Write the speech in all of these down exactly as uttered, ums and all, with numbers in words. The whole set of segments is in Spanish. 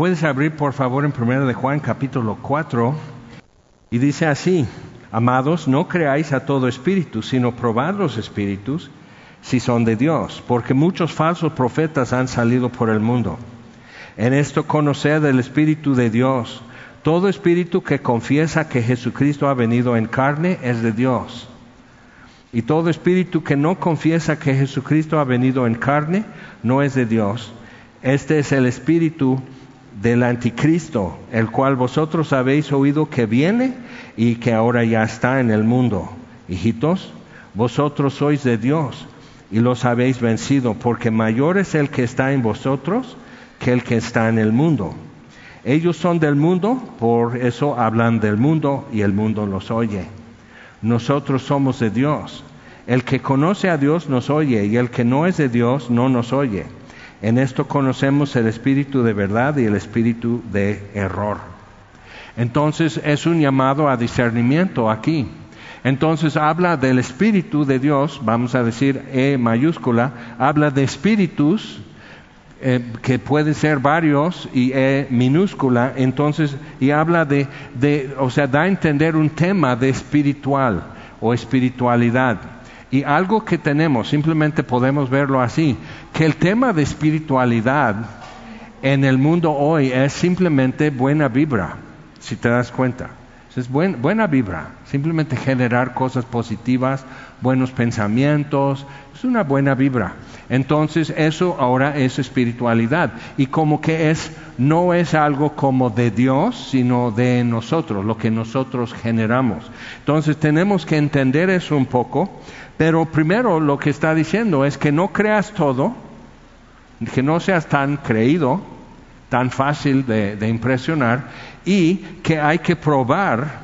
Puedes abrir por favor en primera de Juan capítulo cuatro y dice así: amados, no creáis a todo espíritu, sino probad los espíritus si son de Dios, porque muchos falsos profetas han salido por el mundo. En esto conoced el Espíritu de Dios. Todo espíritu que confiesa que Jesucristo ha venido en carne es de Dios. Y todo espíritu que no confiesa que Jesucristo ha venido en carne no es de Dios. Este es el espíritu del anticristo, el cual vosotros habéis oído que viene y que ahora ya está en el mundo. Hijitos, vosotros sois de Dios y los habéis vencido, porque mayor es el que está en vosotros que el que está en el mundo. Ellos son del mundo, por eso hablan del mundo y el mundo los oye. Nosotros somos de Dios. El que conoce a Dios nos oye, y el que no es de Dios no nos oye. En esto conocemos el espíritu de verdad y el espíritu de error. Entonces es un llamado a discernimiento aquí. Entonces habla del espíritu de Dios, vamos a decir E mayúscula, habla de espíritus, Eh, que pueden ser varios, y E minúscula, entonces, y habla de, de, o sea, da a entender un tema de espiritual o espiritualidad. Y algo que tenemos, simplemente podemos verlo así, que el tema de espiritualidad en el mundo hoy es simplemente buena vibra, si te das cuenta. Es buen, buena vibra, simplemente generar cosas positivas, buenos pensamientos, es una buena vibra. Entonces eso ahora es espiritualidad, y como que es, no es algo como de Dios, sino de nosotros, lo que nosotros generamos. Entonces tenemos que entender eso un poco, pero primero lo que está diciendo es que no creas todo, que no seas tan creído, tan fácil de, de impresionar, y que hay que probar,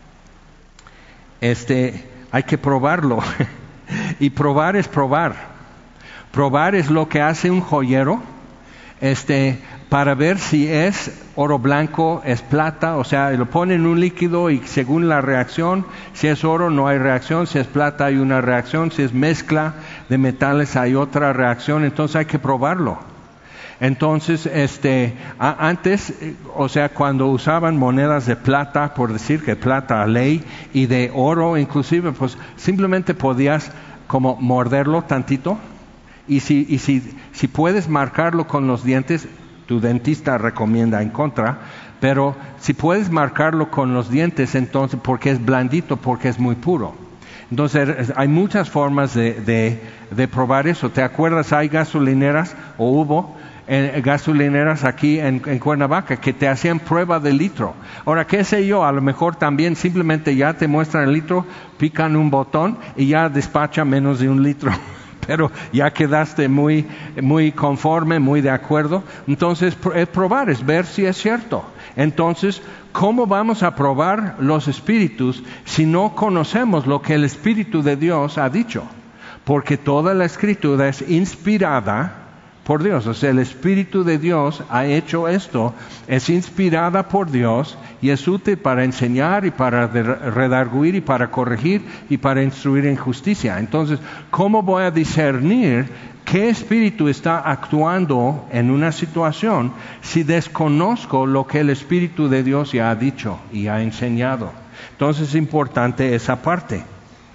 este, hay que probarlo, y probar es probar. Probar es lo que hace un joyero, este, para ver si es oro blanco, es plata, o sea, lo pone en un líquido y según la reacción, si es oro no hay reacción, si es plata hay una reacción, si es mezcla de metales hay otra reacción, entonces hay que probarlo. Entonces, este, a, antes, o sea, cuando usaban monedas de plata, por decir que plata a ley, y de oro inclusive, pues simplemente podías como morderlo tantito, y si, y si, si puedes marcarlo con los dientes, tu dentista recomienda en contra, pero si puedes marcarlo con los dientes, entonces, porque es blandito, porque es muy puro. Entonces, hay muchas formas de, de, de probar eso. ¿Te acuerdas? Hay gasolineras, o hubo eh, gasolineras aquí en, en Cuernavaca, que te hacían prueba de litro. Ahora, qué sé yo, a lo mejor también simplemente ya te muestran el litro, pican un botón y ya despacha menos de un litro. Pero ya quedaste muy, muy conforme, muy de acuerdo. Entonces, es probar, es ver si es cierto. Entonces, ¿cómo vamos a probar los espíritus si no conocemos lo que el Espíritu de Dios ha dicho? Porque toda la Escritura es inspirada por Dios. O sea, el Espíritu de Dios ha hecho esto, es inspirada por Dios y es útil para enseñar y para redarguir y para corregir y para instruir en justicia. Entonces, ¿cómo voy a discernir qué espíritu está actuando en una situación si desconozco lo que el Espíritu de Dios ya ha dicho y ha enseñado? Entonces es importante esa parte.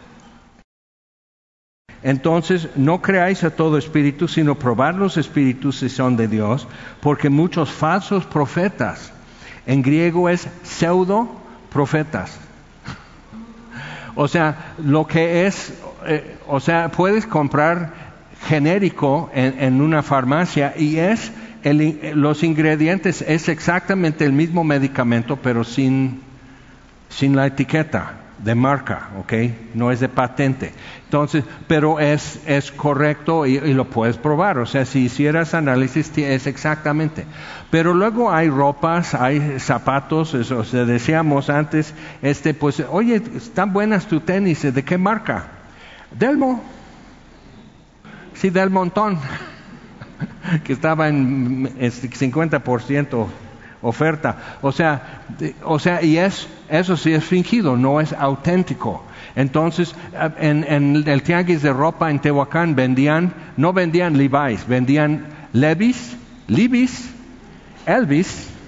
Entonces, no creáis a todo espíritu, sino probad los espíritus si son de Dios, porque muchos falsos profetas, en griego es pseudo profetas. O sea, lo que es, eh, o sea, puedes comprar genérico en, en una farmacia y es, el, los ingredientes es exactamente el mismo medicamento, pero sin, sin la etiqueta de marca, ¿ok? No es de patente. Entonces, pero es, es correcto y, y lo puedes probar. O sea, si hicieras análisis, es exactamente. Pero luego hay ropas, hay zapatos, eso, o sea, decíamos antes, este, pues, oye, están buenas tus tenis, ¿de qué marca? Delmo. Sí, del montón. Que estaba en cincuenta por ciento oferta. O sea, o sea, y es, eso sí es fingido, no es auténtico. Entonces, en, en el tianguis de ropa en Tehuacán vendían, no vendían Levi's, vendían Levi's, Levi's, Elvis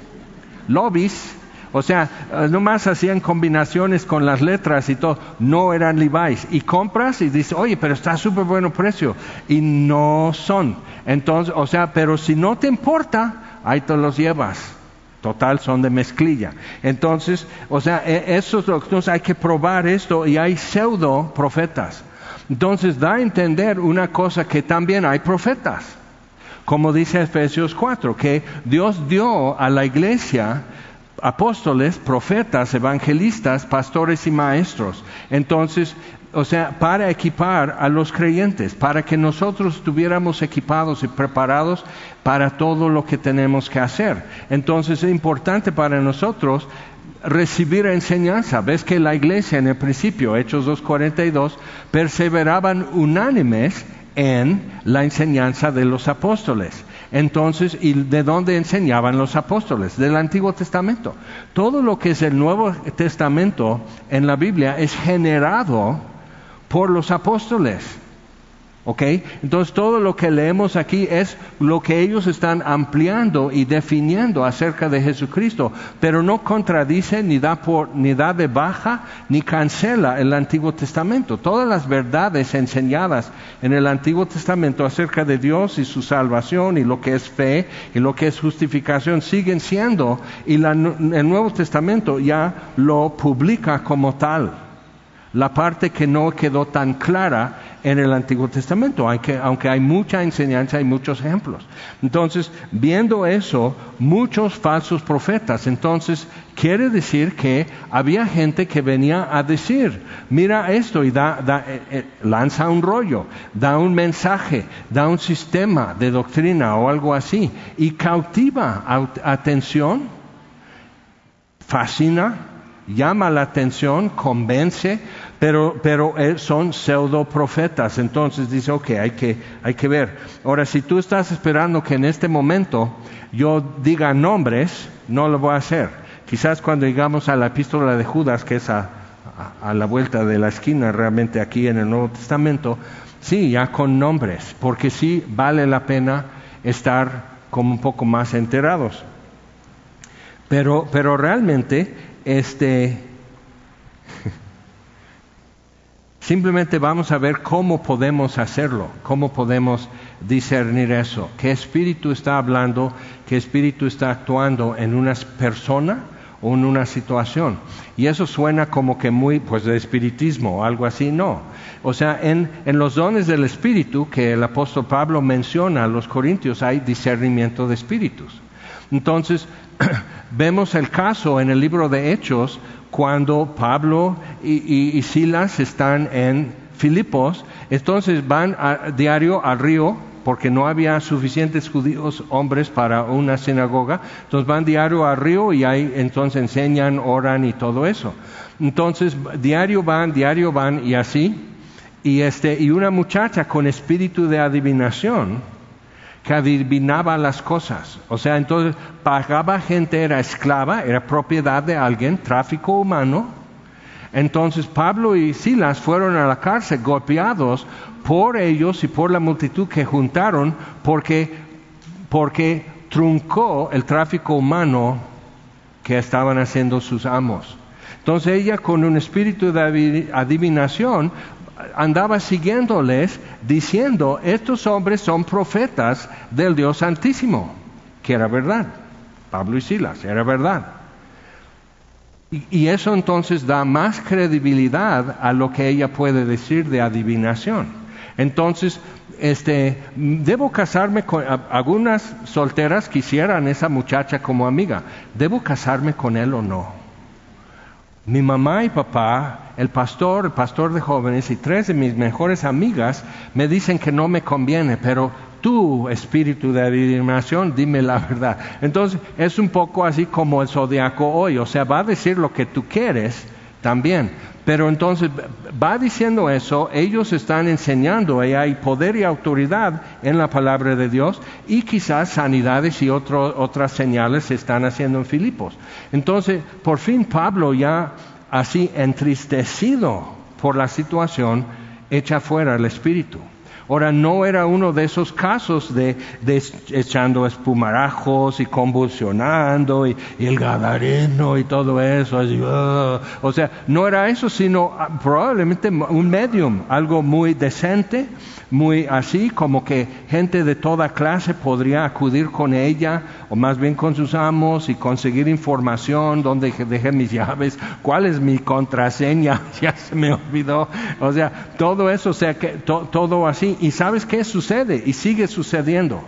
Lobbies, o sea, nomás hacían combinaciones con las letras y todo, no eran Levi's. Y compras y dices, oye, pero está súper bueno precio. Y no son. Entonces, o sea, pero si no te importa, ahí te los llevas. Total, son de mezclilla. Entonces, o sea, eso es lo que entonces hay que probar esto, y hay pseudo profetas. Entonces da a entender una cosa, que también hay profetas. Como dice Efesios cuatro, que Dios dio a la iglesia apóstoles, profetas, evangelistas, pastores y maestros. Entonces, o sea, para equipar a los creyentes, para que nosotros estuviéramos equipados y preparados para todo lo que tenemos que hacer. Entonces es importante para nosotros recibir enseñanza. Ves que la iglesia en el principio, Hechos dos cuarenta y dos, perseveraban unánimes en la enseñanza de los apóstoles. Entonces, ¿y de dónde enseñaban los apóstoles? Del Antiguo Testamento. Todo lo que es el Nuevo Testamento en la Biblia es generado por los apóstoles. ¿Ok? Entonces todo lo que leemos aquí es lo que ellos están ampliando y definiendo acerca de Jesucristo, pero no contradice, ni da, por, ni da de baja, ni cancela el Antiguo Testamento. Todas las verdades enseñadas en el Antiguo Testamento acerca de Dios y su salvación, y lo que es fe y lo que es justificación, siguen siendo, y la, el Nuevo Testamento ya lo publica como tal. La parte que no quedó tan clara en el Antiguo Testamento, aunque, aunque hay mucha enseñanza y muchos ejemplos. Entonces, viendo eso, muchos falsos profetas. Entonces, quiere decir que había gente que venía a decir, mira esto, y da, da, eh, eh, lanza un rollo, da un mensaje, da un sistema de doctrina o algo así, y cautiva atención, fascina, llama la atención, convence, pero, pero son pseudo profetas. Entonces dice, ok, hay que, hay que ver. Ahora, si tú estás esperando que en este momento yo diga nombres, no lo voy a hacer. Quizás cuando llegamos a la epístola de Judas, que es a, a, a la vuelta de la esquina realmente aquí en el Nuevo Testamento, sí, ya con nombres, porque sí vale la pena estar como un poco más enterados. Pero, pero realmente, este, simplemente vamos a ver cómo podemos hacerlo, cómo podemos discernir eso, qué espíritu está hablando, qué espíritu está actuando en una persona o en una situación. Y eso suena como que muy, pues, de espiritismo o algo así. No. O sea, en, en los dones del espíritu que el apóstol Pablo menciona a los corintios, hay discernimiento de espíritus. Entonces, vemos el caso en el libro de Hechos, cuando Pablo y, y, y Silas están en Filipos. Entonces van a, diario al río, porque no había suficientes judíos hombres para una sinagoga. Entonces van diario al río y ahí entonces enseñan, oran y todo eso. Entonces diario van, diario van y así. Y, este, y una muchacha con espíritu de adivinación, que adivinaba las cosas. O sea, entonces pagaba gente, era esclava, era propiedad de alguien, tráfico humano. Entonces Pablo y Silas fueron a la cárcel golpeados por ellos y por la multitud que juntaron, porque, porque truncó el tráfico humano que estaban haciendo sus amos. Entonces ella, con un espíritu de adivinación, andaba siguiéndoles, diciendo, estos hombres son profetas del Dios Santísimo, que era verdad. Pablo y Silas, era verdad. Y, y eso entonces da más credibilidad a lo que ella puede decir de adivinación. Entonces, este, debo casarme con, a, algunas solteras quisieran esa muchacha como amiga, ¿debo casarme con él o no? Mi mamá y papá, el pastor, el pastor de jóvenes y tres de mis mejores amigas me dicen que no me conviene, pero tú, espíritu de adivinación, dime la verdad. Entonces es un poco así como el zodiaco hoy, o sea, va a decir lo que tú quieres también, pero entonces va diciendo eso, ellos están enseñando, y hay poder y autoridad en la palabra de Dios, y quizás sanidades y otro, otras señales se están haciendo en Filipos. Entonces, por fin Pablo, ya así entristecido por la situación, echa fuera el espíritu. Ahora, no era uno de esos casos de, de echando espumarajos y convulsionando y, y el gadareno y todo eso. Así, uh, o sea, no era eso, sino uh, probablemente un medium, algo muy decente, muy así, como que gente de toda clase podría acudir con ella, o más bien con sus amos, y conseguir información, dónde dejé mis llaves, cuál es mi contraseña, ya se me olvidó. O sea, todo eso, o sea, que to, todo así. ¿Y sabes qué sucede? Y sigue sucediendo.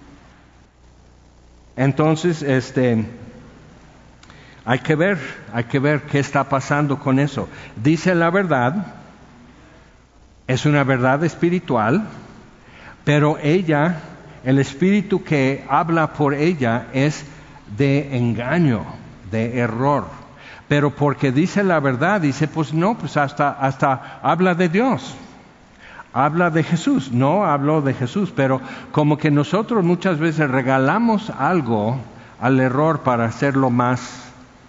Entonces, este, hay que ver, hay que ver qué está pasando con eso. Dice la verdad, es una verdad espiritual, pero ella, el espíritu que habla por ella es de engaño, de error. Pero porque dice la verdad, dice, pues no, pues hasta, hasta habla de Dios. Habla de Jesús, no habló de Jesús, pero como que nosotros muchas veces regalamos algo al error para hacerlo más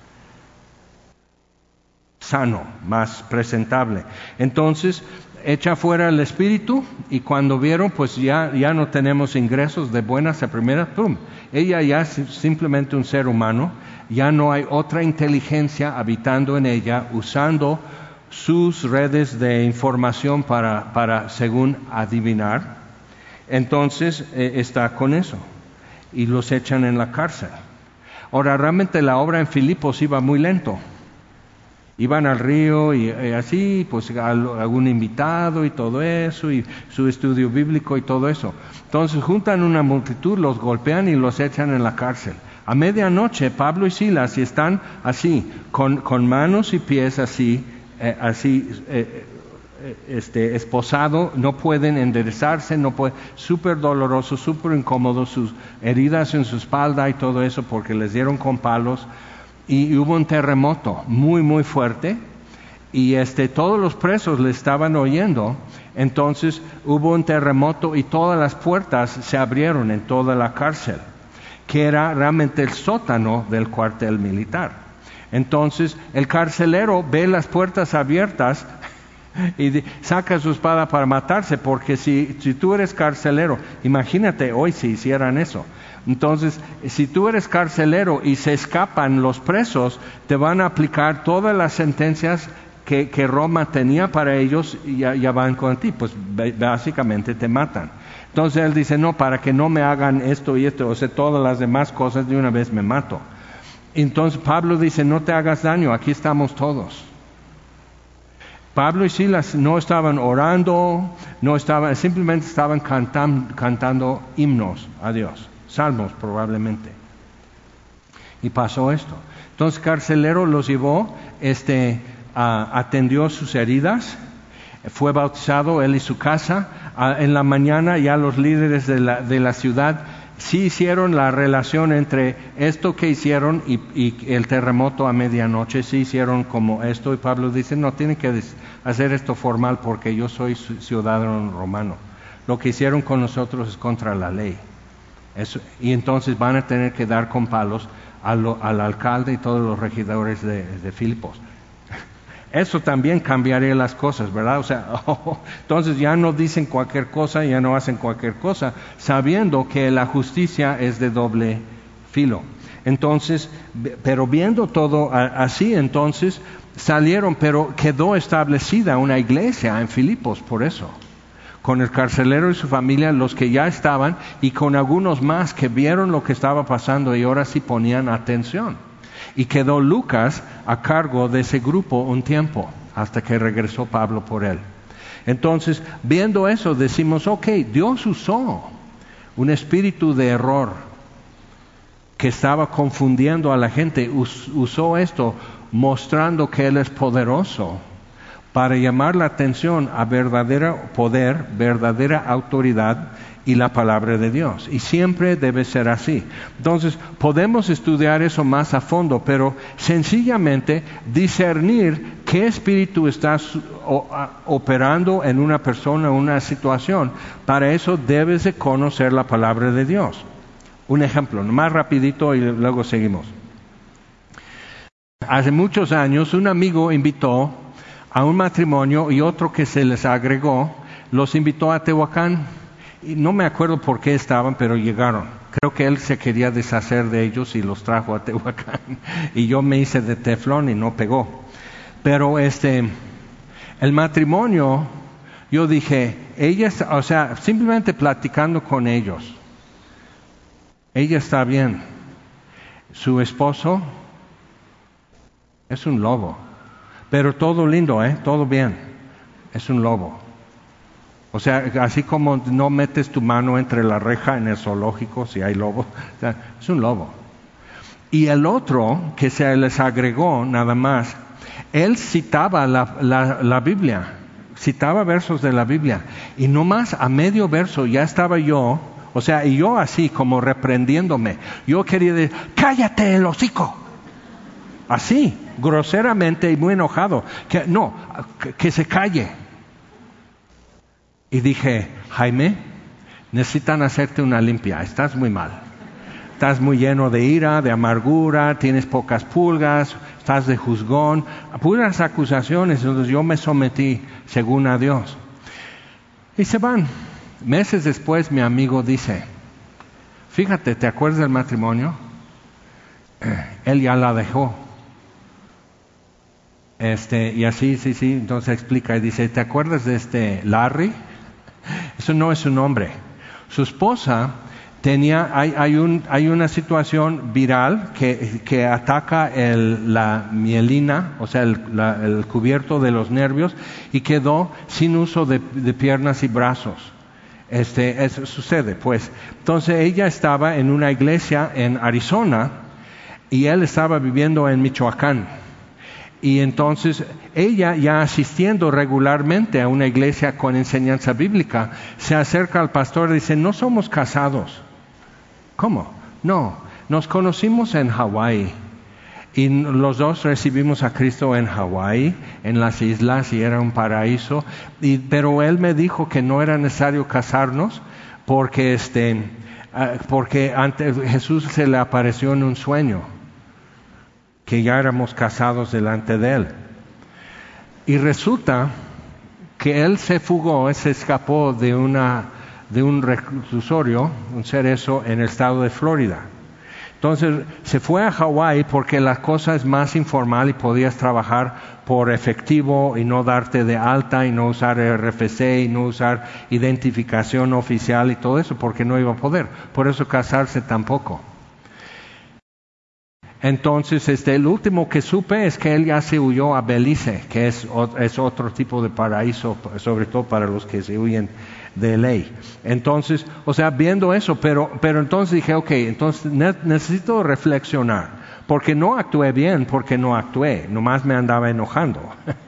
sano, más presentable. Entonces, echa fuera el espíritu y cuando vieron, pues ya, ya no tenemos ingresos de buenas a primeras, ¡pum! Ella ya es simplemente un ser humano, ya no hay otra inteligencia habitando en ella, usando sus redes de información para, para según adivinar. Entonces eh, está con eso y los echan en la cárcel. Ahora, realmente la obra en Filipos iba muy lento. Iban al río y, y así, pues algún invitado y todo eso, y su estudio bíblico y todo eso. Entonces juntan una multitud, los golpean y los echan en la cárcel. A medianoche Pablo y Silas y están así, con, con manos y pies así, eh, así eh, este, esposado, no pueden enderezarse, no pueden, súper doloroso, súper incómodo, sus heridas en su espalda y todo eso porque les dieron con palos. Y hubo un terremoto muy muy fuerte y este todos los presos le estaban oyendo. Entonces hubo un terremoto y todas las puertas se abrieron en toda la cárcel, que era realmente el sótano del cuartel militar. Entonces el carcelero ve las puertas abiertas y saca su espada para matarse, porque si, si tú eres carcelero, imagínate hoy si hicieran eso. Entonces, si tú eres carcelero y se escapan los presos, te van a aplicar todas las sentencias que, que Roma tenía para ellos y ya, ya van con ti, pues básicamente te matan. Entonces él dice, no, para que no me hagan esto y esto, o sea, todas las demás cosas de una vez me mato. Entonces Pablo dice, no te hagas daño, aquí estamos todos. Pablo y Silas no estaban orando, no estaban, simplemente estaban cantan, cantando himnos a Dios, salmos probablemente. Y pasó esto. Entonces carcelero los llevó, este, uh, atendió sus heridas, fue bautizado él y su casa. Uh, en la mañana ya los líderes de la, de la ciudad sí hicieron la relación entre esto que hicieron y, y el terremoto a medianoche, sí hicieron como esto, y Pablo dice, no, tienen que hacer esto formal porque yo soy ciudadano romano. Lo que hicieron con nosotros es contra la ley. Eso, y entonces van a tener que dar con palos al, al alcalde y todos los regidores de, de Filipos. Eso también cambiaría las cosas, ¿verdad? O sea, oh, entonces ya no dicen cualquier cosa, ya no hacen cualquier cosa, sabiendo que la justicia es de doble filo. Entonces, pero viendo todo así, entonces salieron, pero quedó establecida una iglesia en Filipos por eso, con el carcelero y su familia, los que ya estaban, y con algunos más que vieron lo que estaba pasando y ahora sí ponían atención. Y quedó Lucas a cargo de ese grupo un tiempo, hasta que regresó Pablo por él. Entonces, viendo eso, decimos, ok, Dios usó un espíritu de error que estaba confundiendo a la gente, us, usó esto mostrando que Él es poderoso para llamar la atención a verdadero poder, verdadera autoridad y la palabra de Dios. Y siempre debe ser así. Entonces, podemos estudiar eso más a fondo, pero sencillamente discernir qué espíritu está operando en una persona, una situación. Para eso debes de conocer la palabra de Dios. Un ejemplo, más rapidito y luego seguimos. Hace muchos años un amigo invitó a un matrimonio y otro que se les agregó, los invitó a Tehuacán. Y no me acuerdo por qué estaban, pero llegaron. Creo que él se quería deshacer de ellos y los trajo a Tehuacán. Y yo me hice de teflón y no pegó. Pero este, el matrimonio, yo dije, ella, o sea, simplemente platicando con ellos, ella está bien. Su esposo es un lobo. Pero todo lindo, ¿eh? Todo bien. Es un lobo. O sea, así como no metes tu mano entre la reja en el zoológico si hay lobo, o sea, es un lobo. Y el otro, que se les agregó nada más, él citaba la, la, la Biblia, citaba versos de la Biblia, y nomás a medio verso ya estaba yo, o sea, y yo así como reprendiéndome, yo quería decir, cállate el hocico, así, groseramente y muy enojado, que no, que, que se calle. Y dije, Jaime, necesitan hacerte una limpia, estás muy mal. Estás muy lleno de ira, de amargura, tienes pocas pulgas, estás de juzgón, puras acusaciones. Entonces yo me sometí según a Dios. Y se van. Meses después mi amigo dice, fíjate, ¿te acuerdas del matrimonio? Él ya la dejó. Este, y así, sí, sí, entonces explica y dice, ¿te acuerdas de este Larry? Eso no es su nombre. Su esposa tenía, hay, hay, un, hay una situación viral que, que ataca el, la mielina, o sea, el, la, el cubierto de los nervios, y quedó sin uso de, de piernas y brazos. Este, eso sucede, pues. Entonces ella estaba en una iglesia en Arizona y él estaba viviendo en Michoacán. Y entonces ella, ya asistiendo regularmente a una iglesia con enseñanza bíblica, se acerca al pastor y dice, no somos casados. ¿Cómo? No, nos conocimos en Hawái y los dos recibimos a Cristo en Hawái, en las islas, y era un paraíso. Y, pero él me dijo que no era necesario casarnos porque, este, porque ante Jesús se le apareció en un sueño, que ya éramos casados delante de él. Y resulta que él se fugó, se escapó de, una, de un reclusorio, un cerezo, en el estado de Florida. Entonces se fue a Hawái porque la cosa es más informal y podías trabajar por efectivo y no darte de alta y no usar R F C y no usar identificación oficial y todo eso porque no iba a poder. Por eso casarse tampoco. Entonces, este, el último que supe es que él ya se huyó a Belice, que es, es otro tipo de paraíso, sobre todo para los que se huyen de ley. Entonces, o sea, viendo eso, pero, pero entonces dije, ok, entonces ne- necesito reflexionar, porque no actué bien, porque no actué, nomás me andaba enojando.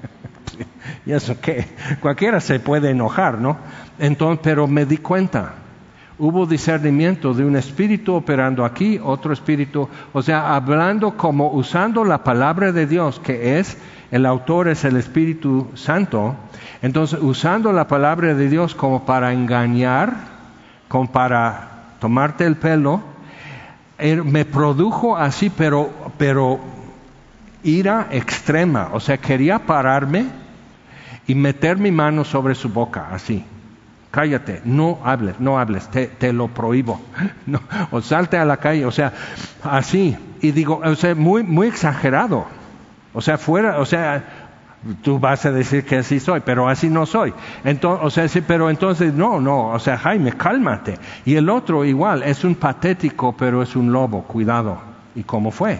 ¿Y eso qué? Cualquiera se puede enojar, ¿no? Entonces, pero me di cuenta. Hubo discernimiento de un espíritu operando aquí, otro espíritu, o sea, hablando como usando la palabra de Dios, que es, el autor es el Espíritu Santo, entonces usando la palabra de Dios como para engañar, como para tomarte el pelo, me produjo así, pero, pero ira extrema, o sea, quería pararme y meter mi mano sobre su boca, así. Cállate, no hables, no hables, te, te lo prohíbo. No, o salte a la calle, o sea, así. Y digo, o sea, muy, muy exagerado. O sea, fuera, o sea, tú vas a decir que así soy, pero así no soy. Entonces, o sea, sí, pero entonces, no, no, o sea, Jaime, cálmate. Y el otro igual, es un patético, pero es un lobo, cuidado. ¿Y cómo fue?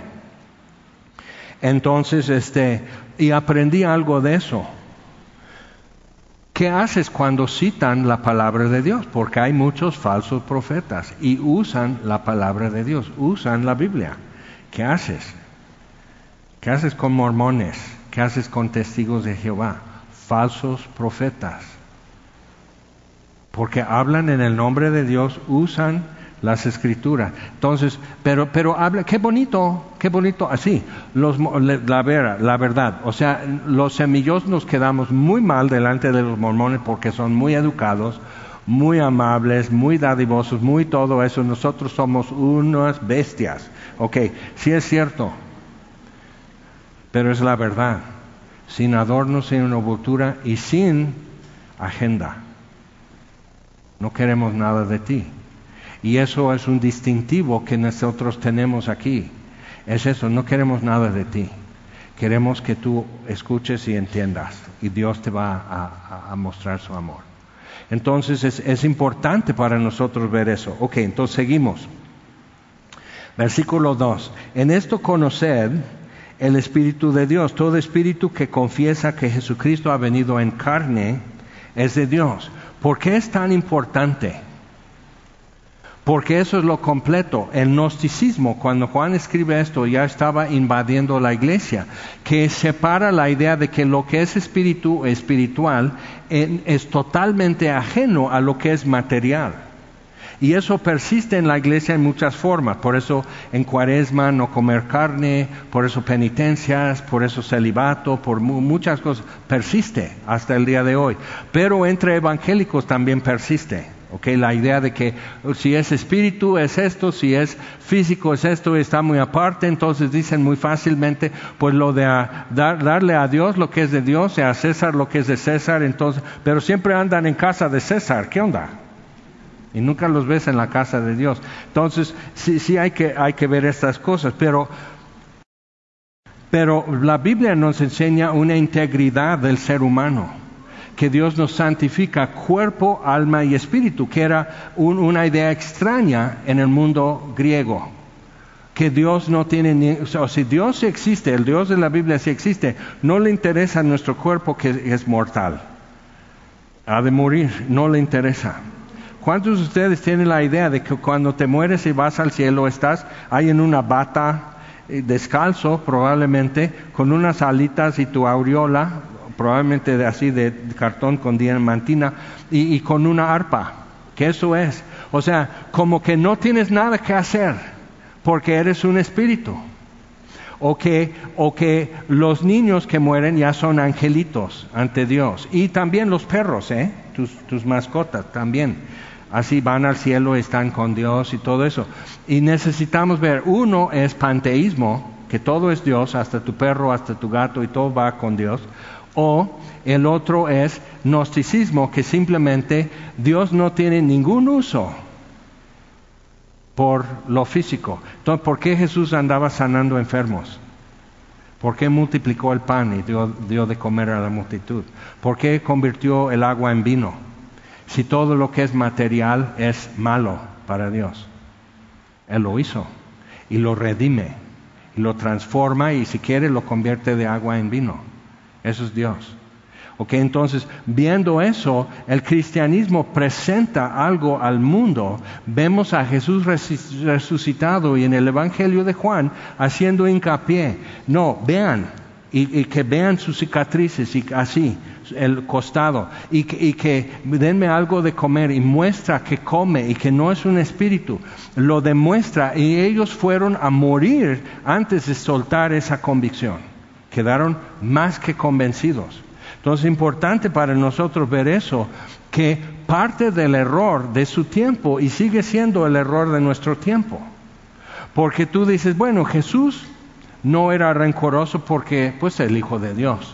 Entonces, este, y aprendí algo de eso. ¿Qué haces cuando citan la palabra de Dios? Porque hay muchos falsos profetas y usan la palabra de Dios, usan la Biblia. ¿Qué haces? ¿Qué haces con mormones? ¿Qué haces con testigos de Jehová? Falsos profetas. Porque hablan en el nombre de Dios, usan las escrituras. Entonces, pero, pero habla, qué bonito, qué bonito, así, los, la, vera, la verdad. O sea, los semillos nos quedamos muy mal delante de los mormones porque son muy educados, muy amables, muy dadivosos, muy todo eso. Nosotros somos unas bestias. Ok, sí es cierto, pero es la verdad. Sin adornos, sin envoltura y sin agenda. no queremos nada de ti. Y eso es un distintivo que nosotros tenemos aquí. Es eso, no queremos nada de ti. Queremos que tú escuches y entiendas. Y Dios te va a, a, a mostrar su amor. Entonces es, es importante para nosotros ver eso. Ok, entonces seguimos. Versículo dos. En esto conoced el Espíritu de Dios. Todo espíritu que confiesa que Jesucristo ha venido en carne es de Dios. ¿Por qué es tan importante? Porque eso es lo completo. El gnosticismo, cuando Juan escribe esto, ya estaba invadiendo la iglesia, que separa la idea de que lo que es espíritu espiritual en, es totalmente ajeno a lo que es material. Y eso persiste en la iglesia en muchas formas. Por eso en Cuaresma no comer carne, por eso penitencias, por eso celibato, por mu- muchas cosas. Persiste hasta el día de hoy. Pero entre evangélicos también persiste. Okay, la idea de que si es espíritu es esto, si es físico es esto, está muy aparte. Entonces dicen muy fácilmente, pues lo de a, dar, darle a Dios lo que es de Dios y a César lo que es de César. Entonces, pero siempre andan en casa de César. ¿Qué onda? Y nunca los ves en la casa de Dios. Entonces, sí, sí hay que, hay que ver estas cosas, pero, pero la Biblia nos enseña una integridad del ser humano, que Dios nos santifica cuerpo, alma y espíritu, que era un, una idea extraña en el mundo griego. Que Dios no tiene ni, o sea, si Dios sí existe, el Dios de la Biblia sí existe, no le interesa nuestro cuerpo que es mortal. Ha de morir, no le interesa. ¿Cuántos de ustedes tienen la idea de que cuando te mueres y vas al cielo estás ahí en una bata, eh, descalzo probablemente, con unas alitas y tu aureola, probablemente de, así de cartón con diamantina, y, y con una arpa? ¿Qué eso es? O sea, como que no tienes nada que hacer porque eres un espíritu. O que, o que los niños que mueren ya son angelitos ante Dios. Y también los perros, ¿eh? tus, tus mascotas también. Así van al cielo, están con Dios y todo eso. Y necesitamos ver, uno es panteísmo, que todo es Dios, hasta tu perro, hasta tu gato, y todo va con Dios. O el otro es gnosticismo, que simplemente Dios no tiene ningún uso por lo físico. Entonces, ¿por qué Jesús andaba sanando enfermos? ¿Por qué multiplicó el pan y dio, dio de comer a la multitud? ¿Por qué convirtió el agua en vino? Si todo lo que es material es malo para Dios. Él lo hizo y lo redime, y lo transforma, y si quiere lo convierte de agua en vino. Eso es Dios. Ok, entonces, viendo eso, el cristianismo presenta algo al mundo. Vemos a Jesús resucitado, y en el Evangelio de Juan haciendo hincapié. No, vean, y, y que vean sus cicatrices, y así, el costado, y que, y que denme algo de comer, y muestra que come y que no es un espíritu. Lo demuestra, y ellos fueron a morir antes de soltar esa convicción. Quedaron más que convencidos. Entonces es importante para nosotros ver eso, que parte del error de su tiempo, y sigue siendo el error de nuestro tiempo. Porque tú dices, bueno, Jesús no era rencoroso porque pues es el Hijo de Dios,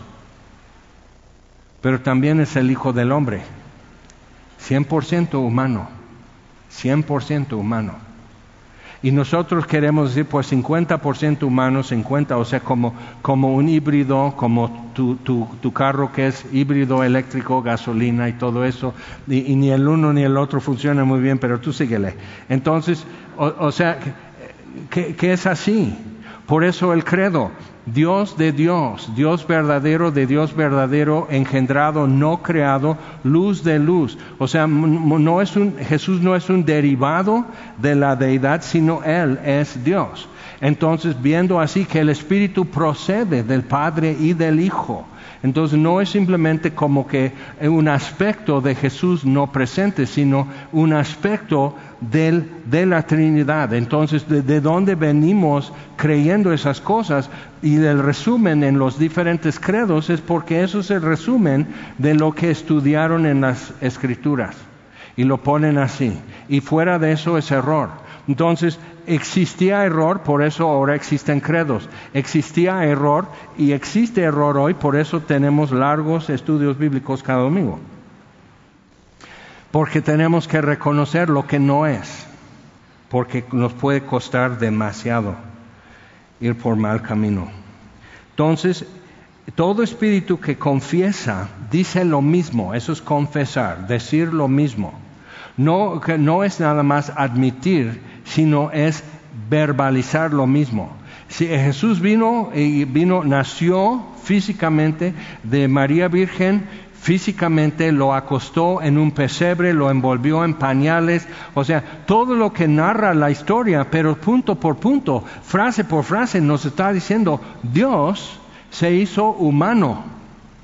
pero también es el Hijo del Hombre, cien por ciento humano, cien por ciento humano. Y nosotros queremos decir, pues cincuenta por ciento humano, cincuenta, o sea, como, como un híbrido, como tu, tu, tu carro que es híbrido, eléctrico, gasolina y todo eso, y, y ni el uno ni el otro funciona muy bien, pero tú síguele. Entonces, o, o sea, que, que es así. Por eso el credo, Dios de Dios, Dios verdadero de Dios verdadero, engendrado, no creado, luz de luz. O sea, no es un, Jesús no es un derivado de la deidad, sino Él es Dios. Entonces, viendo así que el Espíritu procede del Padre y del Hijo. Entonces no es simplemente como que un aspecto de Jesús no presente, sino un aspecto del, de la Trinidad. Entonces, ¿de, de dónde venimos creyendo esas cosas? Y el resumen en los diferentes credos es porque eso es el resumen de lo que estudiaron en las Escrituras. Y lo ponen así. Y fuera de eso es error. Entonces, existía error, por eso ahora existen credos. Existía error y existe error hoy, por eso tenemos largos estudios bíblicos cada domingo. Porque tenemos que reconocer lo que no es, porque nos puede costar demasiado ir por mal camino. Entonces, todo espíritu que confiesa dice lo mismo, eso es confesar, decir lo mismo. No, que no es nada más admitir, sino es verbalizar lo mismo. Si Jesús vino y vino, nació físicamente de María Virgen, físicamente lo acostó en un pesebre, lo envolvió en pañales, o sea, todo lo que narra la historia, pero punto por punto, frase por frase, nos está diciendo, Dios se hizo humano.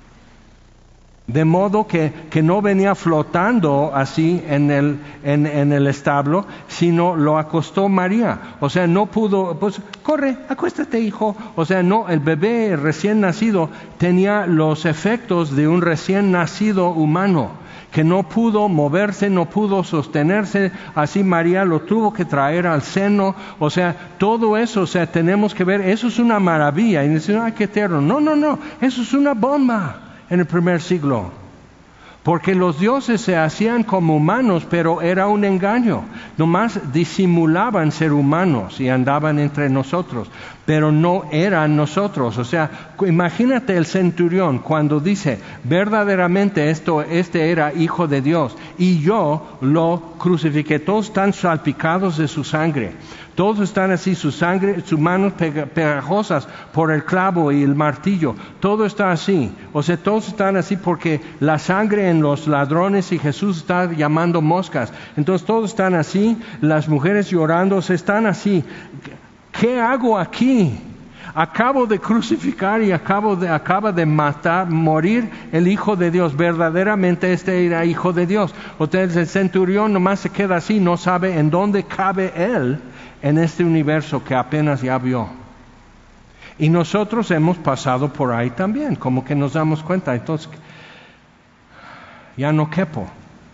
De modo que, que no venía flotando así en el, en, en el establo, sino lo acostó María. O sea, no pudo, pues, corre, acuéstate, hijo. O sea, no, el bebé recién nacido tenía los efectos de un recién nacido humano, que no pudo moverse, no pudo sostenerse. Así María lo tuvo que traer al seno. O sea, todo eso, o sea, tenemos que ver, eso es una maravilla. Y dicen, ay, qué eterno. No, no, no, eso es una bomba. En el primer siglo, porque los dioses se hacían como humanos, pero era un engaño, nomás disimulaban ser humanos y andaban entre nosotros, pero no eran nosotros. O sea, imagínate el centurión cuando dice, verdaderamente esto, este era hijo de Dios, y yo lo crucifiqué. Todos están salpicados de su sangre. Todos están así, su sangre, sus manos pegajosas por el clavo y el martillo. Todo está así. O sea, todos están así porque la sangre en los ladrones y Jesús está llamando moscas. Entonces todos están así, las mujeres llorando, se están así. ¿Qué hago aquí? Acabo de crucificar y acabo de, acaba de matar, morir el Hijo de Dios. Verdaderamente este era Hijo de Dios. Entonces el centurión nomás se queda así, no sabe en dónde cabe él en este universo que apenas ya vio. Y nosotros hemos pasado por ahí también, como que nos damos cuenta, entonces, ya no quepo.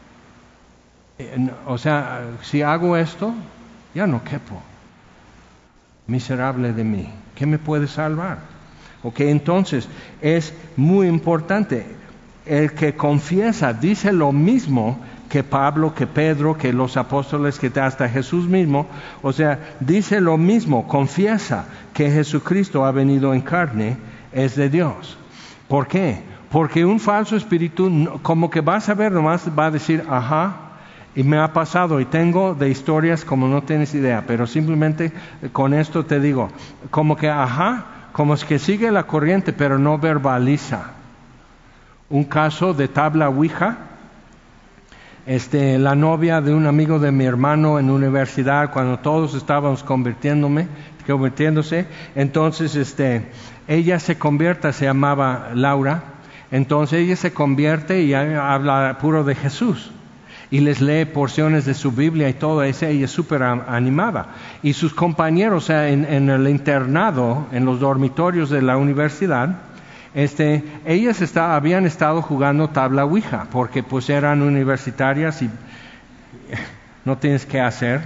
O sea, si hago esto, ya no quepo. Miserable de mí, ¿qué me puede salvar? Ok, entonces, es muy importante, el que confiesa dice lo mismo que Pablo, que Pedro, que los apóstoles, que hasta Jesús mismo. O sea, dice lo mismo, confiesa que Jesucristo ha venido en carne, es de Dios. ¿Por qué? Porque un falso espíritu, como que vas a ver, nomás va a decir, ajá, y me ha pasado, y tengo de historias como no tienes idea, pero simplemente con esto te digo, como que ajá, como es que sigue la corriente, pero no verbaliza. Un caso de tabla Ouija. Este, la novia de un amigo de mi hermano en universidad, cuando todos estábamos convirtiéndome, convirtiéndose, entonces este, ella se convierte, se llamaba Laura, entonces ella se convierte y habla puro de Jesús y les lee porciones de su Biblia y todo eso, ella es súper animada. Y sus compañeros, o sea, en, en el internado, en los dormitorios de la universidad, Este, ellas está, habían estado jugando tabla Ouija, porque pues eran universitarias y no tienes que hacer,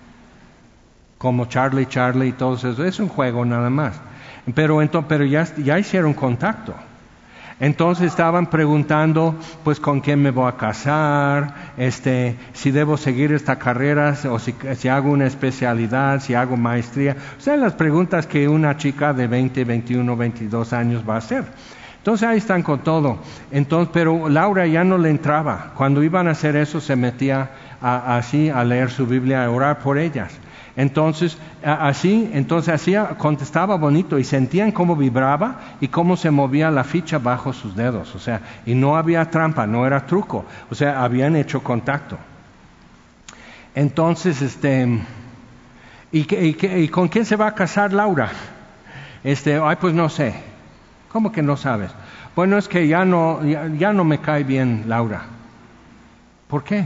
como Charlie, Charlie y todo eso, es un juego nada más. Pero, entonces, pero ya, ya hicieron contacto. Entonces estaban preguntando, pues, con quién me voy a casar, este, si debo seguir esta carrera, o si, si hago una especialidad, si hago maestría. O sea, las preguntas que una chica de veinte, veintiuno, veintidós años va a hacer. Entonces ahí están con todo. Entonces, pero Laura ya no le entraba. Cuando iban a hacer eso, se metía a, así a leer su Biblia, a orar por ellas. Entonces, así, entonces así contestaba bonito y sentían cómo vibraba y cómo se movía la ficha bajo sus dedos. O sea, y no había trampa, no era truco. O sea, habían hecho contacto. Entonces, este, ¿y, qué, y, qué, y con quién se va a casar Laura? Este, ay, pues no sé. ¿Cómo que no sabes? Bueno, es que ya no, ya, ya no me cae bien Laura. ¿Por qué?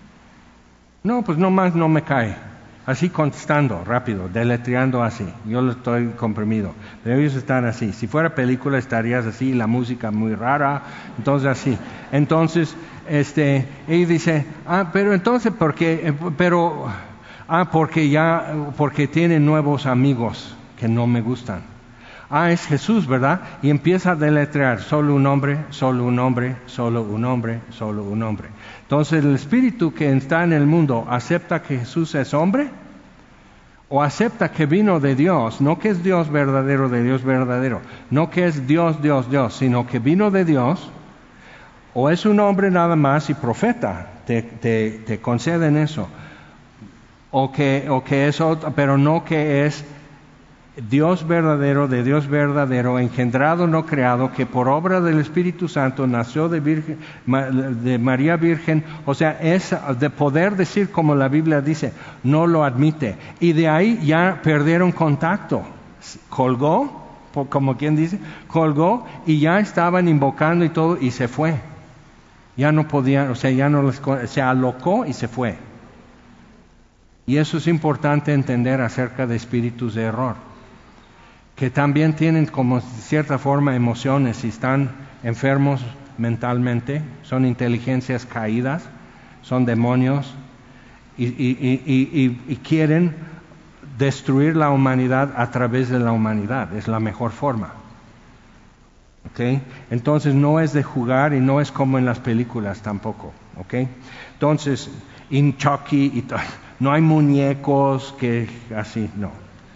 No, pues nomás no me cae. Así contestando, rápido, deletreando así. Yo lo estoy comprimido. Pero ellos están así. Si fuera película estarías así, la música muy rara, entonces así. Entonces, este, ella dice, ah, pero entonces, ¿por qué? Pero, ah, porque ya, porque tiene nuevos amigos que no me gustan. Ah, es Jesús, ¿verdad? Y empieza a deletrear, solo un hombre, solo un hombre, solo un hombre, solo un hombre. Entonces el espíritu que está en el mundo, ¿acepta que Jesús es hombre? ¿O acepta que vino de Dios? No que es Dios verdadero, de Dios verdadero. No que es Dios, Dios, Dios, sino que vino de Dios. O es un hombre nada más y profeta, te, te, te conceden eso. O que, o que es otro, pero no que es Dios verdadero, de Dios verdadero, engendrado, no creado, que por obra del Espíritu Santo nació de, virgen, de María Virgen. O sea, es de poder decir como la Biblia dice, no lo admite. Y de ahí ya perdieron contacto. Colgó, como quien dice, colgó y ya estaban invocando y todo y se fue. Ya no podían, o sea, ya no les, se alocó y se fue. Y eso es importante entender acerca de espíritus de error, que también tienen como cierta forma emociones y están enfermos mentalmente, son inteligencias caídas, son demonios y, y, y, y, y quieren destruir la humanidad a través de la humanidad, es la mejor forma. ¿Okay? Entonces no es de jugar y no es como en las películas tampoco. ¿Okay? Entonces, in Chucky y todo. No hay muñecos que así, no.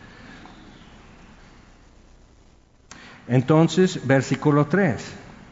Entonces, versículo tres.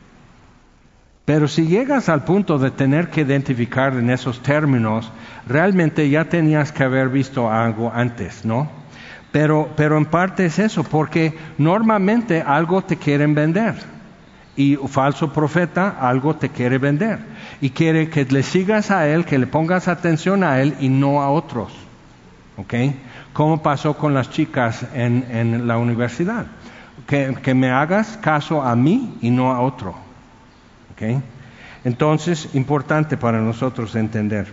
Pero si llegas al punto de tener que identificar en esos términos, realmente ya tenías que haber visto algo antes, ¿no? Pero, pero en parte es eso, porque normalmente algo te quieren vender. Y un falso profeta algo te quiere vender. Y quiere que le sigas a él, que le pongas atención a él y no a otros. ¿Ok? Como pasó con las chicas en, en la universidad. Que, que me hagas caso a mí y no a otro. ¿Ok? Entonces, importante para nosotros entender.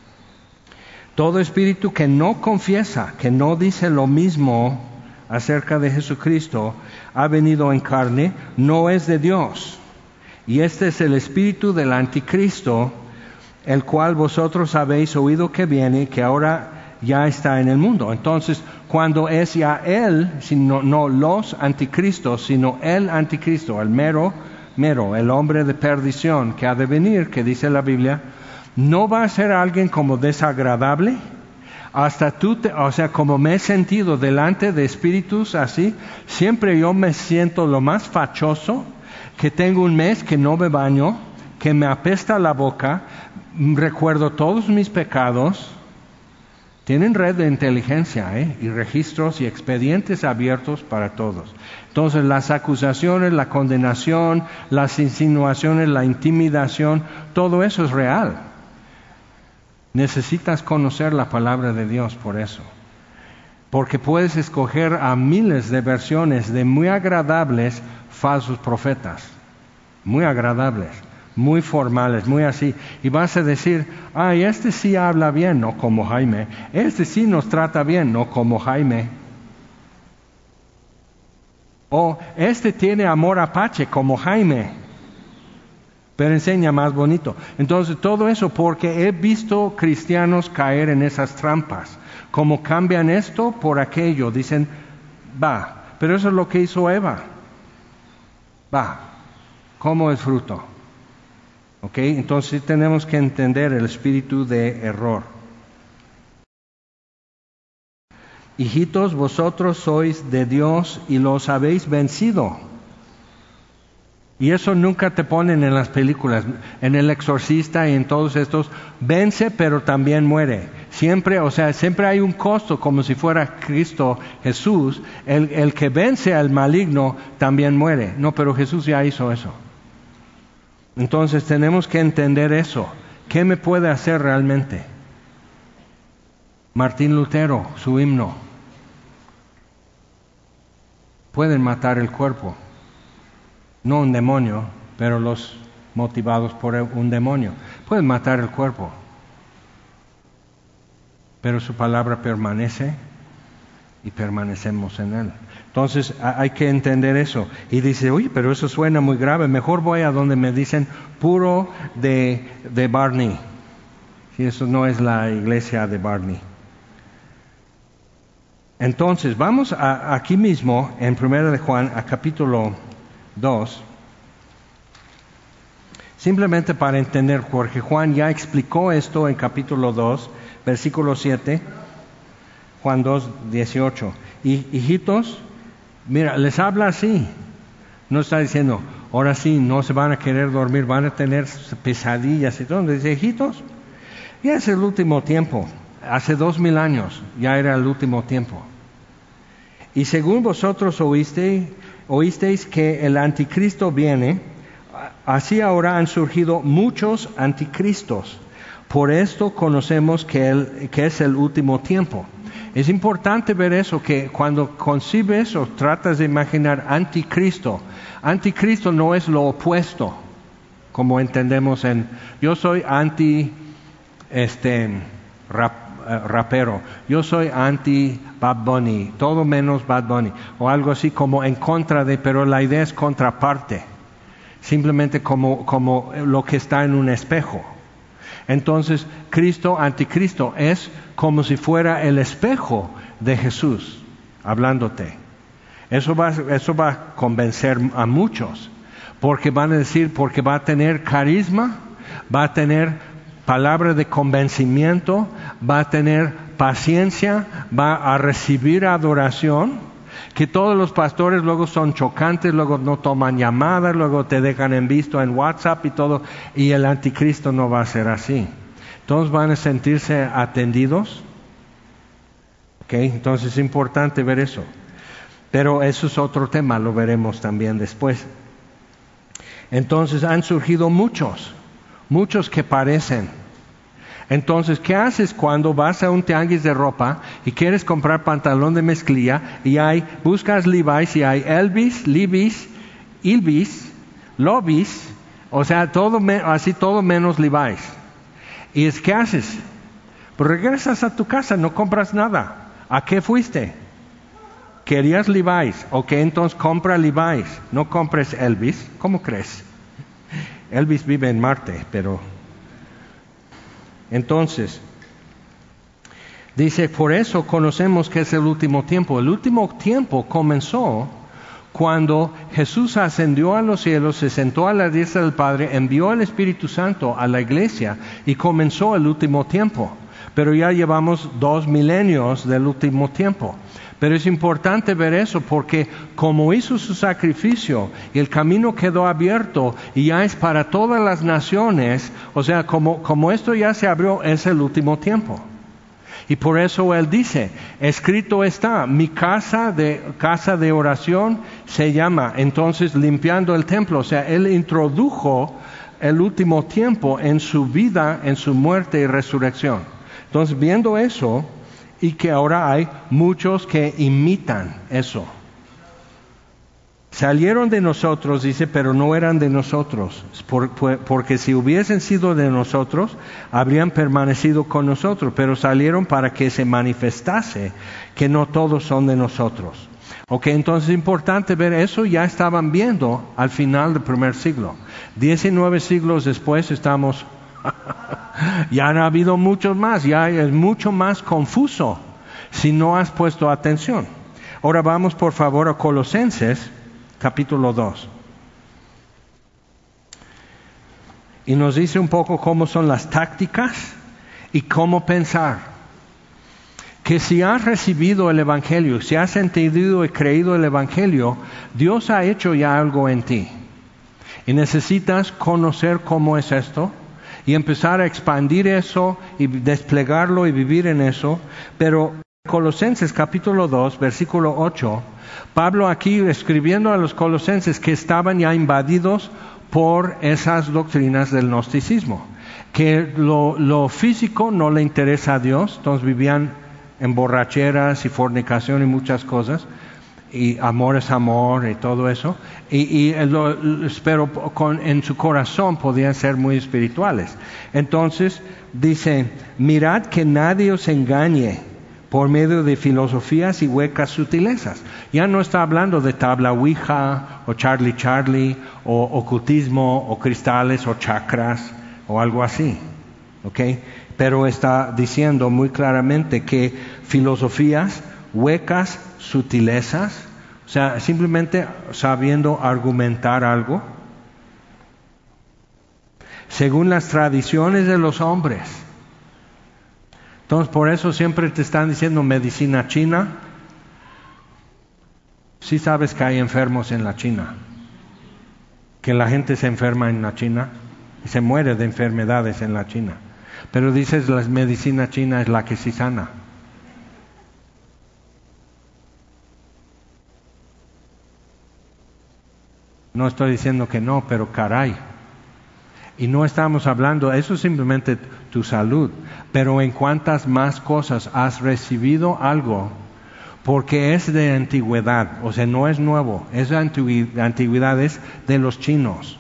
Todo espíritu que no confiesa, que no dice lo mismo acerca de Jesucristo, ha venido en carne, no es de Dios. Y este es el espíritu del anticristo, el cual vosotros habéis oído que viene y que ahora ya está en el mundo. Entonces, cuando es ya él, sino, no los anticristos, sino el anticristo, el mero, mero, el hombre de perdición que ha de venir, que dice la Biblia, no va a ser alguien como desagradable. Hasta tú, te, o sea, como me he sentido delante de espíritus así, siempre yo me siento lo más fachoso, que tengo un mes que no me baño, que me apesta la boca, recuerdo todos mis pecados. Tienen red de inteligencia, ¿eh? Y registros y expedientes abiertos para todos. Entonces las acusaciones, la condenación, las insinuaciones, la intimidación, todo eso es real. Necesitas conocer la palabra de Dios por eso. Porque puedes escoger a miles de versiones de muy agradables falsos profetas. Muy agradables, muy formales, muy así. Y vas a decir, ay, este sí habla bien, no como Jaime. Este sí nos trata bien, no como Jaime. O este tiene amor apache como Jaime, pero enseña más bonito. Entonces todo eso porque he visto cristianos caer en esas trampas. Como cambian esto por aquello, dicen, va, pero eso es lo que hizo Eva. Va, ¿cómo es fruto? ¿Ok? Entonces tenemos que entender el espíritu de error. Hijitos, vosotros sois de Dios y los habéis vencido. Y eso nunca te ponen en las películas, en El Exorcista y en todos estos, vence pero también muere. Siempre, o sea, siempre hay un costo, como si fuera Cristo Jesús, el, el que vence al maligno también muere. No, pero Jesús ya hizo eso. Entonces tenemos que entender eso. ¿Qué me puede hacer realmente? Martín Lutero, su himno. Pueden matar el cuerpo. No un demonio, pero los motivados por un demonio. Pueden matar el cuerpo, pero su palabra permanece y permanecemos en él. Entonces hay que entender eso. Y dice, oye, pero eso suena muy grave. Mejor voy a donde me dicen puro de, de Barney. Si eso no es la iglesia de Barney. Entonces, vamos a, aquí mismo, en primera de Juan, a capítulo dos, simplemente para entender, porque Juan ya explicó esto en capítulo dos, versículo siete, Juan dos, dieciocho. Y hijitos, mira, les habla así. No está diciendo, ahora sí, no se van a querer dormir, van a tener pesadillas y todo. Dice, hijitos, ya es el último tiempo. Hace dos mil años ya era el último tiempo. Y según vosotros oísteis, oísteis que el anticristo viene, así ahora han surgido muchos anticristos. Por esto conocemos que, el, que es el último tiempo. Es importante ver eso, que cuando concibes o tratas de imaginar anticristo, anticristo no es lo opuesto, como entendemos en, yo soy anti, este, rap, uh, rapero, yo soy anti Bad Bunny, todo menos Bad Bunny, o algo así como en contra de, pero la idea es contraparte, simplemente como, como lo que está en un espejo. Entonces, Cristo, anticristo, es como si fuera el espejo de Jesús, hablándote. Eso va, eso va a convencer a muchos, porque van a decir, porque va a tener carisma, va a tener palabra de convencimiento, va a tener paciencia, va a recibir adoración, que todos los pastores luego son chocantes, luego no toman llamadas, luego te dejan en visto en WhatsApp y todo, y el anticristo no va a ser así. Todos van a sentirse atendidos. ¿Okay? Entonces es importante ver eso. Pero eso es otro tema, lo veremos también después. Entonces han surgido muchos, muchos que parecen. Entonces, ¿qué haces cuando vas a un tianguis de ropa y quieres comprar pantalón de mezclilla y hay, buscas Levi's y hay Elvis, Levi's, Ilvis, Lobis, o sea, todo así todo menos Levi's? ¿Y es qué haces? Pues regresas a tu casa, no compras nada. ¿A qué fuiste? ¿Querías Levi's? Ok, entonces compra Levi's, no compres Elvis. ¿Cómo crees? Elvis vive en Marte, pero... Entonces, dice, por eso conocemos que es el último tiempo. El último tiempo comenzó cuando Jesús ascendió a los cielos, se sentó a la diestra del Padre, envió al Espíritu Santo a la iglesia y comenzó el último tiempo. Pero ya llevamos dos milenios del último tiempo. Pero es importante ver eso porque como hizo su sacrificio y el camino quedó abierto y ya es para todas las naciones, o sea, como, como esto ya se abrió, es el último tiempo. Y por eso Él dice, escrito está, mi casa de, casa de oración se llama, entonces limpiando el templo. O sea, Él introdujo el último tiempo en su vida, en su muerte y resurrección. Entonces, viendo eso, y que ahora hay muchos que imitan eso. Salieron de nosotros, dice, pero no eran de nosotros, por, por, porque si hubiesen sido de nosotros, habrían permanecido con nosotros, pero salieron para que se manifestase que no todos son de nosotros. Ok, entonces es importante ver eso, ya estaban viendo al final del primer siglo. Diecinueve siglos después estamos... ya han habido muchos más, ya es mucho más confuso si no has puesto atención. Ahora vamos por favor a Colosenses capítulo dos. Y nos dice un poco cómo son las tácticas y cómo pensar. Que si has recibido el Evangelio, si has entendido y creído el Evangelio, Dios ha hecho ya algo en ti. Y necesitas conocer cómo es esto. Y empezar a expandir eso y desplegarlo y vivir en eso. Pero Colosenses capítulo dos, versículo ocho, Pablo aquí escribiendo a los colosenses que estaban ya invadidos por esas doctrinas del gnosticismo. Que lo, lo físico no le interesa a Dios, entonces vivían en borracheras y fornicación y muchas cosas. Y amor es amor y todo eso, y, y lo, pero con, en su corazón podían ser muy espirituales. Entonces dice, mirad que nadie os engañe por medio de filosofías y huecas sutilezas. Ya no está hablando de tabla ouija o Charlie Charlie o ocultismo o cristales o chakras o algo así, ¿ok? Pero está diciendo muy claramente que filosofías huecas sutilezas, o sea, simplemente sabiendo argumentar algo, según las tradiciones de los hombres. Entonces, por eso siempre te están diciendo medicina china. Sí sabes que hay enfermos en la China, que la gente se enferma en la China y se muere de enfermedades en la China. Pero dices, la medicina china es la que sí sana. No estoy diciendo que no, pero caray. Y no estamos hablando, eso es simplemente tu salud, pero en cuántas más cosas has recibido algo, porque es de antigüedad, o sea, no es nuevo, es de antigüedad, es de los chinos.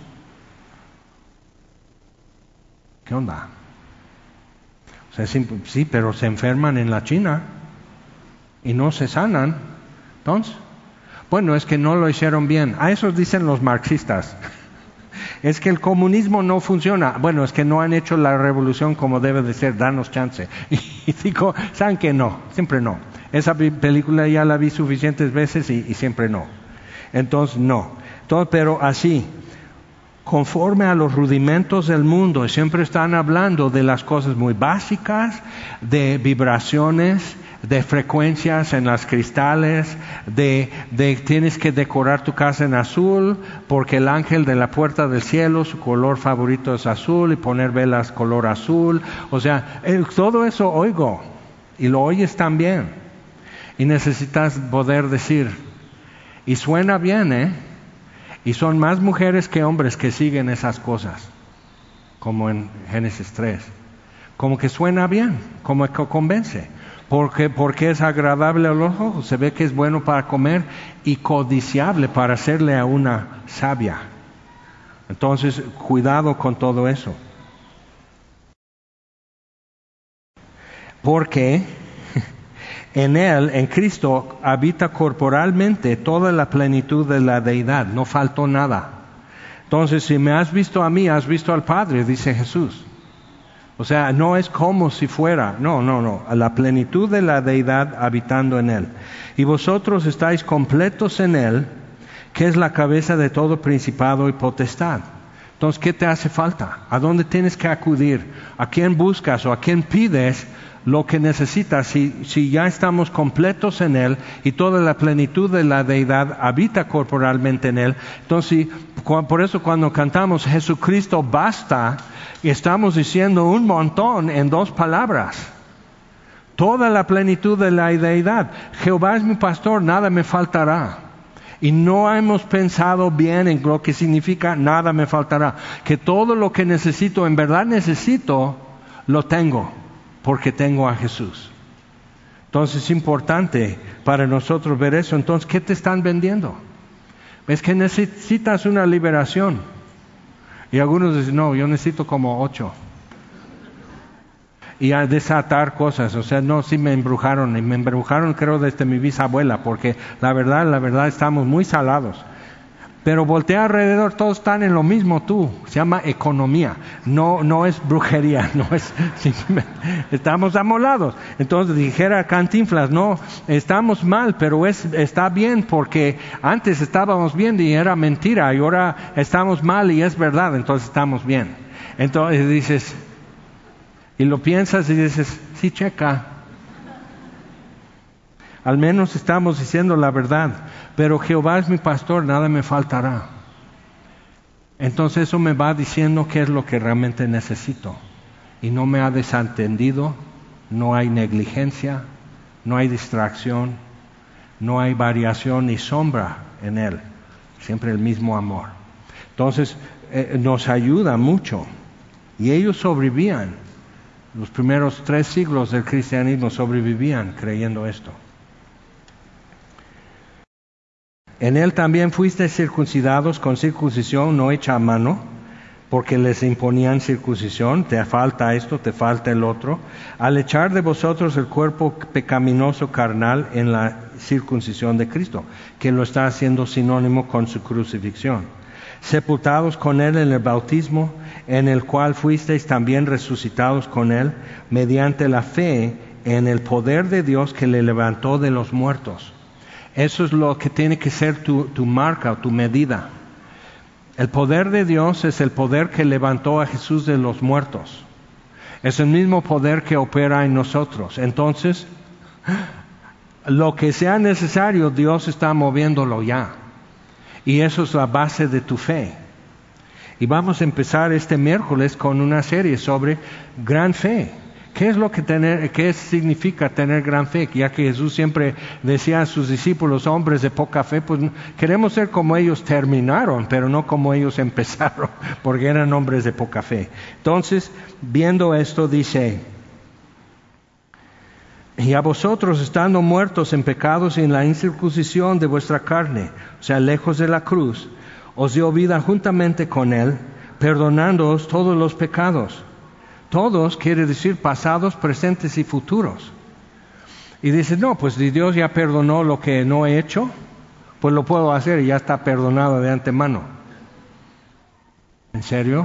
¿Qué onda? O sea, sí, sí, pero se enferman en la China y no se sanan. Entonces, bueno, es que no lo hicieron bien. A eso dicen los marxistas. Es que el comunismo no funciona. Bueno, es que no han hecho la revolución como debe de ser, danos chance. Y digo, ¿saben que no? Siempre no. Esa película ya la vi suficientes veces y, y siempre no. Entonces, no. Entonces, pero así, conforme a los rudimentos del mundo, siempre están hablando de las cosas muy básicas, de vibraciones, de frecuencias en las cristales, de, de tienes que decorar tu casa en azul, porque el ángel de la puerta del cielo, su color favorito es azul, y poner velas color azul. O sea, eh, todo eso oigo, y lo oyes también. Y necesitas poder decir, y suena bien, ¿eh? Y son más mujeres que hombres que siguen esas cosas, como en Génesis tres. Como que suena bien, como que convence. Porque, porque es agradable a los ojos, se ve que es bueno para comer y codiciable para hacerle a una sabia. Entonces, cuidado con todo eso. Porque en Él, en Cristo, habita corporalmente toda la plenitud de la deidad, no faltó nada. Entonces, si me has visto a mí, has visto al Padre, dice Jesús. O sea, no es como si fuera, no, no, no, a la plenitud de la deidad habitando en Él. Y vosotros estáis completos en Él, que es la cabeza de todo principado y potestad. Entonces, ¿qué te hace falta? ¿A dónde tienes que acudir? ¿A quién buscas o a quién pides lo que necesitas? Si, si ya estamos completos en Él y toda la plenitud de la deidad habita corporalmente en Él, entonces, por eso cuando cantamos Jesucristo basta, estamos diciendo un montón en dos palabras. Toda la plenitud de la deidad. Jehová es mi pastor, nada me faltará. Y no hemos pensado bien en lo que significa nada me faltará. Que todo lo que necesito, en verdad necesito, lo tengo, porque tengo a Jesús. Entonces es importante para nosotros ver eso. Entonces, ¿qué te están vendiendo? Es que necesitas una liberación. Y algunos dicen, no, yo necesito como ocho. Y a desatar cosas, o sea, no, sí me embrujaron, y me embrujaron creo desde mi bisabuela, porque la verdad, la verdad estamos muy salados. Pero voltea alrededor, todos están en lo mismo tú, se llama economía, no, no es brujería, no es, estamos amolados. Entonces dijera Cantinflas, no, estamos mal, pero es, está bien, porque antes estábamos bien y era mentira, y ahora estamos mal y es verdad, entonces estamos bien. Entonces dices, y lo piensas y dices, sí, checa. Al menos estamos diciendo la verdad. Pero Jehová es mi pastor, nada me faltará. Entonces eso me va diciendo qué es lo que realmente necesito. Y no me ha desentendido, no hay negligencia, no hay distracción, no hay variación ni sombra en Él. Siempre el mismo amor. Entonces eh, nos ayuda mucho. Y ellos sobrevivían. Los primeros tres siglos del cristianismo sobrevivían creyendo esto. En Él también fuisteis circuncidados con circuncisión no hecha a mano, porque les imponían circuncisión, te falta esto, te falta el otro, al echar de vosotros el cuerpo pecaminoso carnal en la circuncisión de Cristo, que lo está haciendo sinónimo con su crucifixión. Sepultados con Él en el bautismo, en el cual fuisteis también resucitados con Él, mediante la fe en el poder de Dios que le levantó de los muertos. Eso es lo que tiene que ser tu, tu marca o tu medida. El poder de Dios es el poder que levantó a Jesús de los muertos. Es el mismo poder que opera en nosotros. Entonces, lo que sea necesario, Dios está moviéndolo ya. Y eso es la base de tu fe. Y vamos a empezar este miércoles con una serie sobre gran fe. ¿Qué es lo que tener, qué significa tener gran fe? Ya que Jesús siempre decía a sus discípulos, hombres de poca fe, pues queremos ser como ellos terminaron, pero no como ellos empezaron, porque eran hombres de poca fe. Entonces, viendo esto, dice, y a vosotros, estando muertos en pecados y en la incircuncisión de vuestra carne, o sea, lejos de la cruz, os dio vida juntamente con Él, perdonándoos todos los pecados. Todos quiere decir pasados, presentes y futuros. Y dice, no, pues si Dios ya perdonó lo que no he hecho, pues lo puedo hacer y ya está perdonado de antemano. ¿En serio?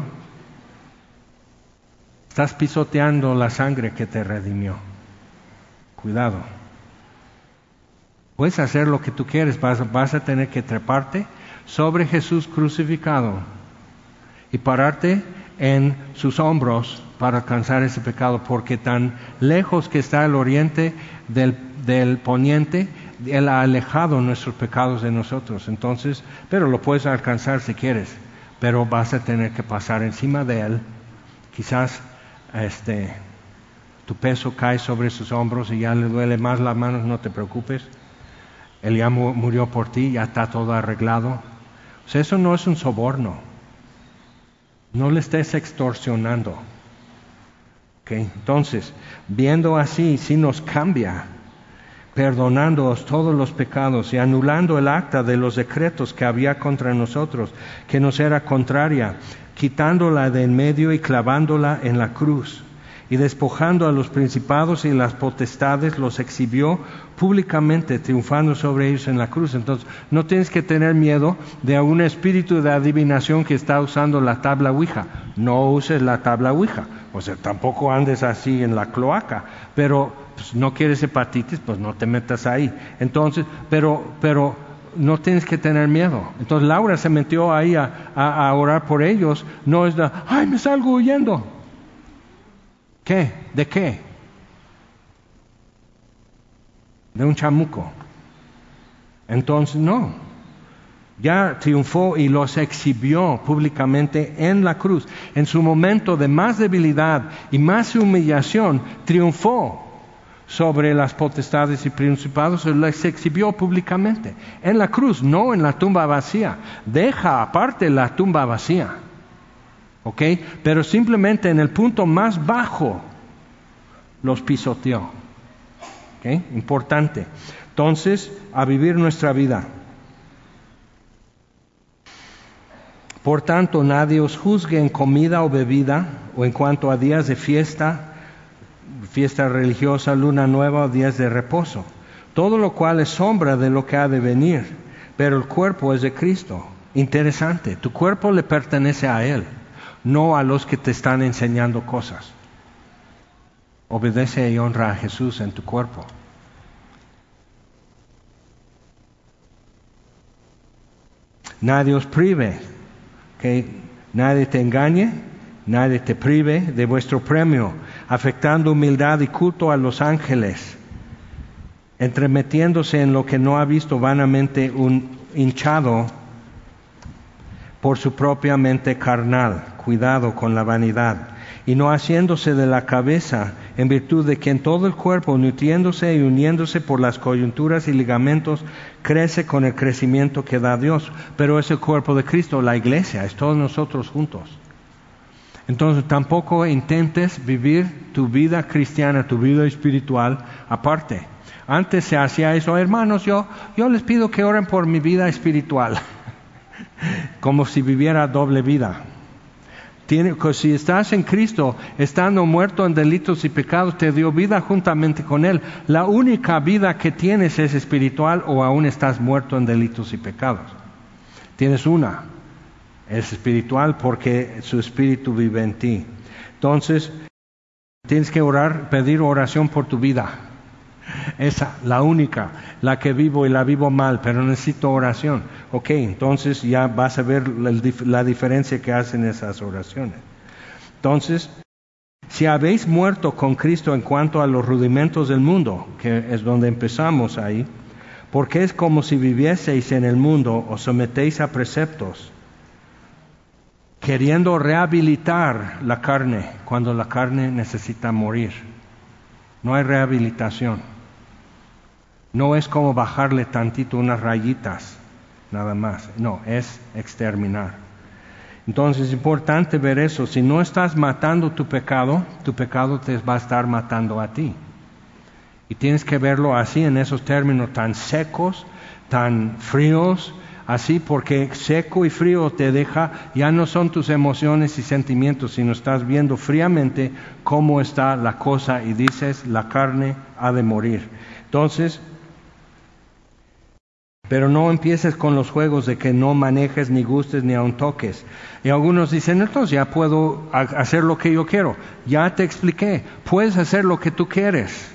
Estás pisoteando la sangre que te redimió. Cuidado. Puedes hacer lo que tú quieres, vas, vas a tener que treparte sobre Jesús crucificado y pararte en sus hombros para alcanzar ese pecado, porque tan lejos que está el oriente del, del poniente, Él ha alejado nuestros pecados de nosotros. Entonces, pero lo puedes alcanzar si quieres, pero vas a tener que pasar encima de Él. Quizás este, tu peso cae sobre sus hombros y ya le duele más las manos, no te preocupes. Él ya mu- murió por ti, ya está todo arreglado. O sea, eso no es un soborno. No le estés extorsionando. Okay. Entonces, viendo así, si nos cambia, perdonándoos todos los pecados y anulando el acta de los decretos que había contra nosotros, que nos era contraria, quitándola de en medio y clavándola en la cruz, y despojando a los principados y las potestades, los exhibió públicamente, triunfando sobre ellos en la cruz. Entonces, no tienes que tener miedo de un espíritu de adivinación que está usando la tabla Ouija. No uses la tabla Ouija. O sea, tampoco andes así en la cloaca. Pero pues, no quieres hepatitis, pues no te metas ahí. Entonces, pero, pero no tienes que tener miedo. Entonces, Laura se metió ahí a, a, a orar por ellos. No es de, ay, me salgo huyendo. ¿Qué? ¿De qué? De un chamuco. Entonces, no. Ya triunfó y los exhibió públicamente en la cruz. En su momento de más debilidad y más humillación, triunfó sobre las potestades y principados, y los exhibió públicamente. En la cruz, no en la tumba vacía. Deja aparte la tumba vacía. ¿Ok? Pero simplemente en el punto más bajo los pisoteó. ¿Ok? Importante. Entonces, a vivir nuestra vida. Por tanto, nadie os juzgue en comida o bebida, o en cuanto a días de fiesta, fiesta religiosa, luna nueva o días de reposo. Todo lo cual es sombra de lo que ha de venir, pero el cuerpo es de Cristo. Interesante, tu cuerpo le pertenece a Él, no a los que te están enseñando cosas. Obedece y honra a Jesús en tu cuerpo. Nadie os prive, que nadie te engañe, nadie te prive de vuestro premio, afectando humildad y culto a los ángeles, entremetiéndose en lo que no ha visto vanamente un hinchado por su propia mente carnal. Cuidado con la vanidad, y no haciéndose de la cabeza, en virtud de que en todo el cuerpo, nutriéndose y uniéndose por las coyunturas y ligamentos, crece con el crecimiento que da Dios. Pero es el cuerpo de Cristo, la iglesia, es todos nosotros juntos. Entonces tampoco intentes vivir tu vida cristiana, tu vida espiritual aparte. Antes se hacía eso, hermanos, yo, yo les pido que oren por mi vida espiritual, como si viviera doble vida. Tiene, si estás en Cristo, estando muerto en delitos y pecados, te dio vida juntamente con Él. La única vida que tienes es espiritual, o aún estás muerto en delitos y pecados. Tienes una, es espiritual porque su espíritu vive en ti. Entonces, Tienes que orar, pedir oración por tu vida. Esa, la única, la que vivo y la vivo mal, pero necesito oración. Ok, entonces ya vas a ver la, la diferencia que hacen esas oraciones. Entonces, si habéis muerto con Cristo en cuanto a los rudimentos del mundo, que es donde empezamos ahí, porque es como si vivieseis en el mundo, os sometéis a preceptos, queriendo rehabilitar la carne, cuando la carne necesita morir. No hay rehabilitación. No es como bajarle tantito unas rayitas, nada más. No, es exterminar. Entonces es importante ver eso. Si no estás matando tu pecado, tu pecado te va a estar matando a ti. Y tienes que verlo así, en esos términos tan secos, tan fríos, así, porque seco y frío te deja, ya no son tus emociones y sentimientos, sino estás viendo fríamente cómo está la cosa y dices, la carne ha de morir. Entonces, pero no empieces con los juegos de que no manejes, ni gustes, ni aun toques. Y algunos dicen, entonces ya puedo hacer lo que yo quiero. Ya te expliqué, puedes hacer lo que tú quieres.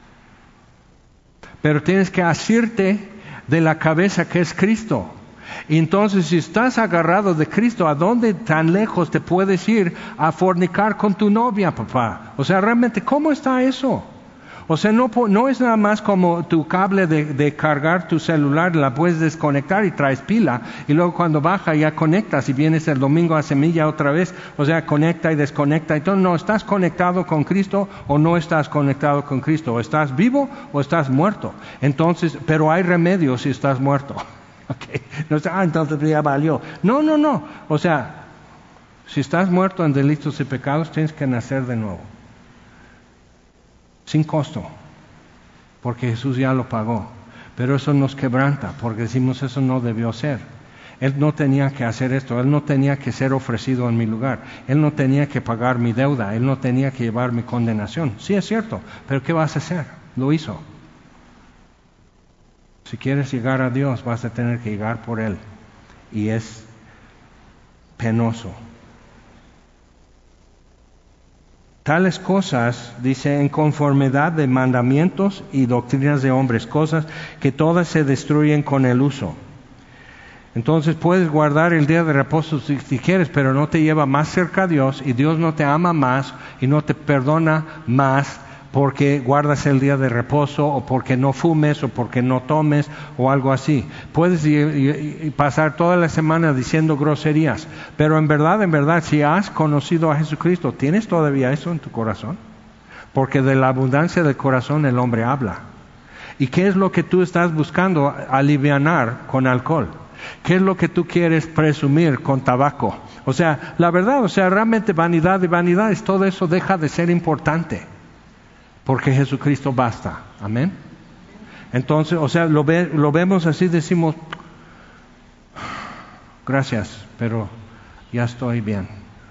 Pero tienes que asirte de la cabeza que es Cristo. Y entonces, si estás agarrado de Cristo, ¿a dónde tan lejos te puedes ir a fornicar con tu novia, papá? O sea, realmente, ¿cómo está eso? O sea, no, no es nada más como tu cable de, de cargar tu celular, la puedes desconectar y traes pila, y luego cuando baja ya conectas y vienes el domingo a Semilla otra vez, o sea, conecta y desconecta. Entonces, no, ¿estás conectado con Cristo o no estás conectado con Cristo? ¿O estás vivo o estás muerto? Entonces, pero hay remedio si estás muerto. Okay. No, ah, entonces ya valió. No, no, no. O sea, si estás muerto en delitos y pecados, tienes que nacer de nuevo. Sin costo. Porque Jesús ya lo pagó. Pero eso nos quebranta, porque decimos eso no debió ser. Él no tenía que hacer esto. Él no tenía que ser ofrecido en mi lugar. Él no tenía que pagar mi deuda. Él no tenía que llevar mi condenación. Sí, es cierto. Pero ¿qué vas a hacer? Lo hizo. Si quieres llegar a Dios, vas a tener que llegar por Él. Y es penoso. Tales cosas, dice, en conformidad de mandamientos y doctrinas de hombres, cosas que todas se destruyen con el uso. Entonces puedes guardar el día de reposo si, si quieres, pero no te lleva más cerca a Dios, y Dios no te ama más y no te perdona más porque guardas el día de reposo, o porque no fumes, o porque no tomes, o algo así. Puedes y, y, y pasar toda la semana diciendo groserías, pero en verdad, en verdad, si has conocido a Jesucristo, ¿tienes todavía eso en tu corazón? Porque de la abundancia del corazón el hombre habla. ¿Y qué es lo que tú estás buscando alivianar con alcohol? ¿Qué es lo que tú quieres presumir con tabaco? O sea, la verdad, o sea, realmente vanidad y vanidades, todo eso deja de ser importante. Porque Jesucristo basta. Amén. Entonces, o sea, lo, ve, lo vemos así, decimos, gracias, pero ya estoy bien.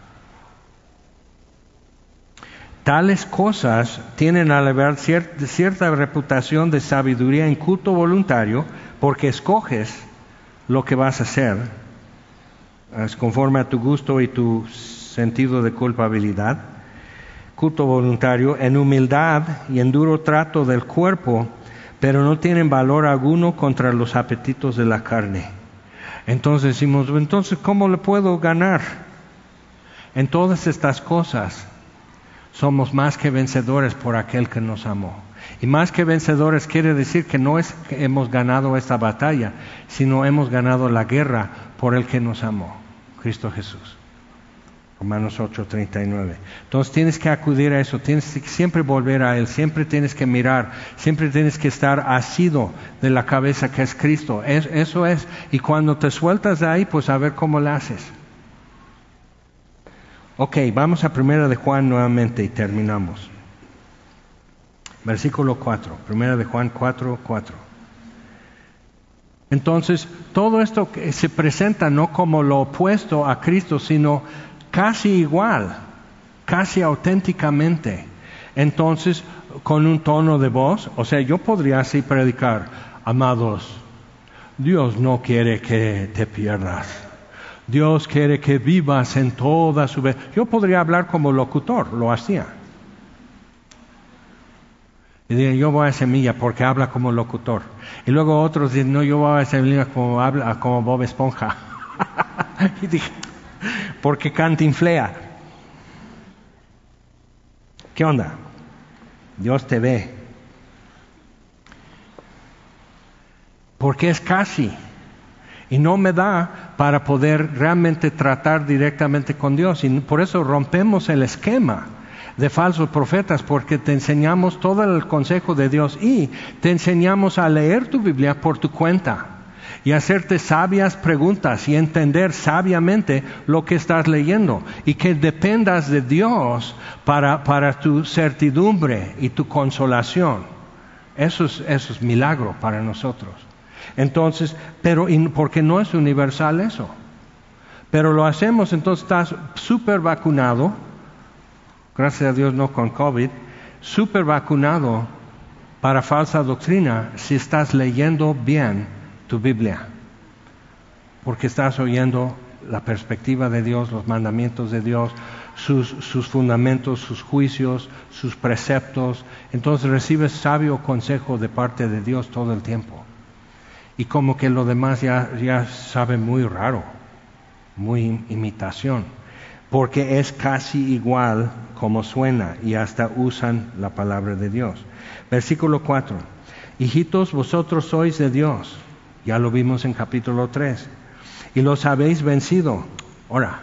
Tales cosas tienen a la verdad cierta, cierta reputación de sabiduría en culto voluntario, porque escoges lo que vas a hacer, es conforme a tu gusto y tu sentido de culpabilidad. Culto voluntario, en humildad y en duro trato del cuerpo, pero no tienen valor alguno contra los apetitos de la carne. Entonces decimos, entonces, ¿cómo le puedo ganar? En todas estas cosas, somos más que vencedores por aquel que nos amó. Y más que vencedores quiere decir que no es que hemos ganado esta batalla, sino hemos ganado la guerra por el que nos amó, Cristo Jesús. Romanos ocho, treinta y nueve. Entonces tienes que acudir a eso, tienes que siempre volver a Él, siempre tienes que mirar, siempre tienes que estar asido de la cabeza que es Cristo. Es, eso es, y cuando te sueltas de ahí, pues a ver cómo lo haces. Ok, vamos a Primera de Juan nuevamente y terminamos. Versículo cuatro, Primera de Juan cuatro, cuatro. Entonces, todo esto que se presenta no como lo opuesto a Cristo, sino casi igual, casi auténticamente. Entonces, con un tono de voz, o sea, yo podría así predicar, amados, Dios no quiere que te pierdas. Dios quiere que vivas en toda su vida. Yo podría hablar como locutor, lo hacía. Y dicen, yo voy a Semilla porque habla como locutor. Y luego otros dicen, no, yo voy a Semilla como, habla, como Bob Esponja. Y dije, porque cantinflea. ¿Qué onda? Dios te ve. Porque es casi. Y no me da para poder realmente tratar directamente con Dios. Y por eso rompemos el esquema de falsos profetas, porque te enseñamos todo el consejo de Dios y te enseñamos a leer tu Biblia por tu cuenta y hacerte sabias preguntas y entender sabiamente lo que estás leyendo y que dependas de Dios para, para tu certidumbre y tu consolación. Eso es, eso es milagro para nosotros. Entonces, pero porque no es universal eso, pero lo hacemos, entonces estás súper vacunado. Gracias a Dios no con COVID, súper vacunado para falsa doctrina si estás leyendo bien tu Biblia. Porque estás oyendo la perspectiva de Dios, los mandamientos de Dios, sus, sus fundamentos, sus juicios, sus preceptos. Entonces recibes sabio consejo de parte de Dios todo el tiempo. Y como que lo demás ya, ya sabe muy raro, muy imitación. Porque es casi igual como suena y hasta usan la palabra de Dios. Versículo cuatro. Hijitos, vosotros sois de Dios. Ya lo vimos en capítulo tres. Y los habéis vencido. Ahora,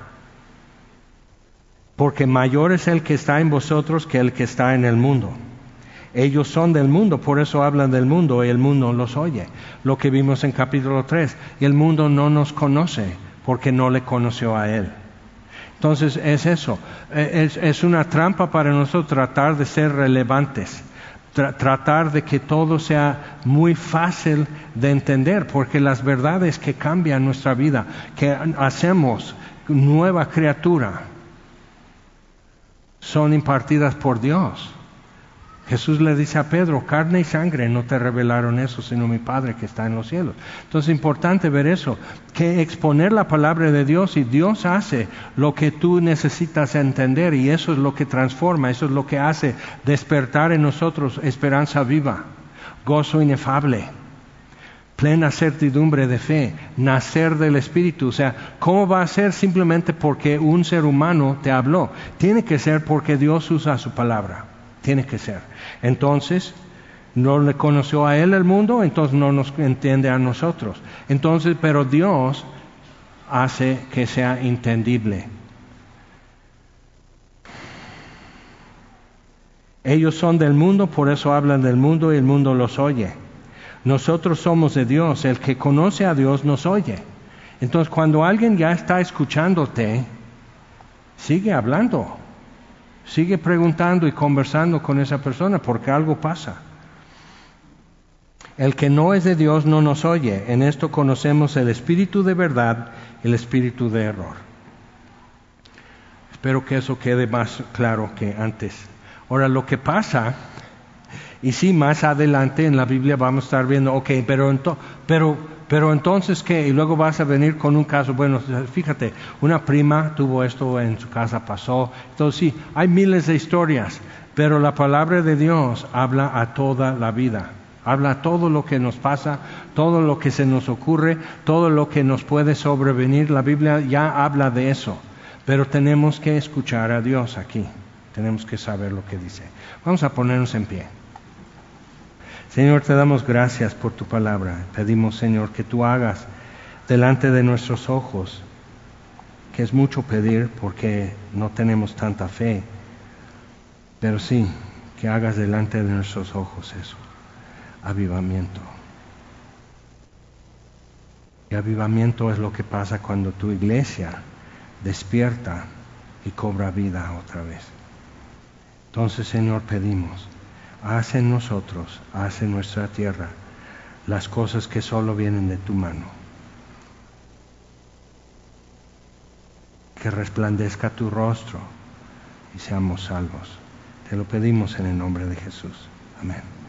porque mayor es el que está en vosotros que el que está en el mundo. Ellos son del mundo, por eso hablan del mundo y el mundo los oye. Lo que vimos en capítulo tres. Y el mundo no nos conoce porque no le conoció a Él. Entonces es eso, es, es una trampa para nosotros tratar de ser relevantes, tra- tratar de que todo sea muy fácil de entender, porque las verdades que cambian nuestra vida, que hacemos nueva criatura, son impartidas por Dios. Jesús le dice a Pedro, carne y sangre no te revelaron eso, sino mi Padre que está en los cielos. Entonces es importante ver eso, que exponer la palabra de Dios y Dios hace lo que tú necesitas entender y eso es lo que transforma, eso es lo que hace despertar en nosotros esperanza viva, gozo inefable, plena certidumbre de fe, nacer del Espíritu. O sea, ¿cómo va a ser simplemente porque un ser humano te habló? Tiene que ser porque Dios usa su palabra. Tiene que ser. Entonces, no le conoció a Él el mundo, entonces no nos entiende a nosotros. Entonces, pero Dios hace que sea entendible. Ellos son del mundo, por eso hablan del mundo y el mundo los oye. Nosotros somos de Dios, el que conoce a Dios nos oye. Entonces, cuando alguien ya está escuchándote, sigue hablando. Sigue preguntando y conversando con esa persona porque algo pasa. El que no es de Dios no nos oye. En esto conocemos el espíritu de verdad y el espíritu de error. Espero que eso quede más claro que antes. Ahora, lo que pasa, y sí, más adelante en la Biblia vamos a estar viendo, ok, pero, ento- pero, pero entonces, ¿qué? Y luego vas a venir con un caso, bueno, fíjate, una prima tuvo esto en su casa, pasó. Entonces sí, hay miles de historias, pero la palabra de Dios habla a toda la vida. Habla a todo lo que nos pasa, todo lo que se nos ocurre, todo lo que nos puede sobrevenir. La Biblia ya habla de eso, pero tenemos que escuchar a Dios aquí. Tenemos que saber lo que dice. Vamos a ponernos en pie. Señor, te damos gracias por tu palabra. Pedimos, Señor, que tú hagas delante de nuestros ojos, que es mucho pedir porque no tenemos tanta fe, pero sí, que hagas delante de nuestros ojos eso, avivamiento. Y avivamiento es lo que pasa cuando tu iglesia despierta y cobra vida otra vez. Entonces, Señor, pedimos, haz en nosotros, haz en nuestra tierra las cosas que solo vienen de tu mano. Que resplandezca tu rostro y seamos salvos. Te lo pedimos en el nombre de Jesús. Amén.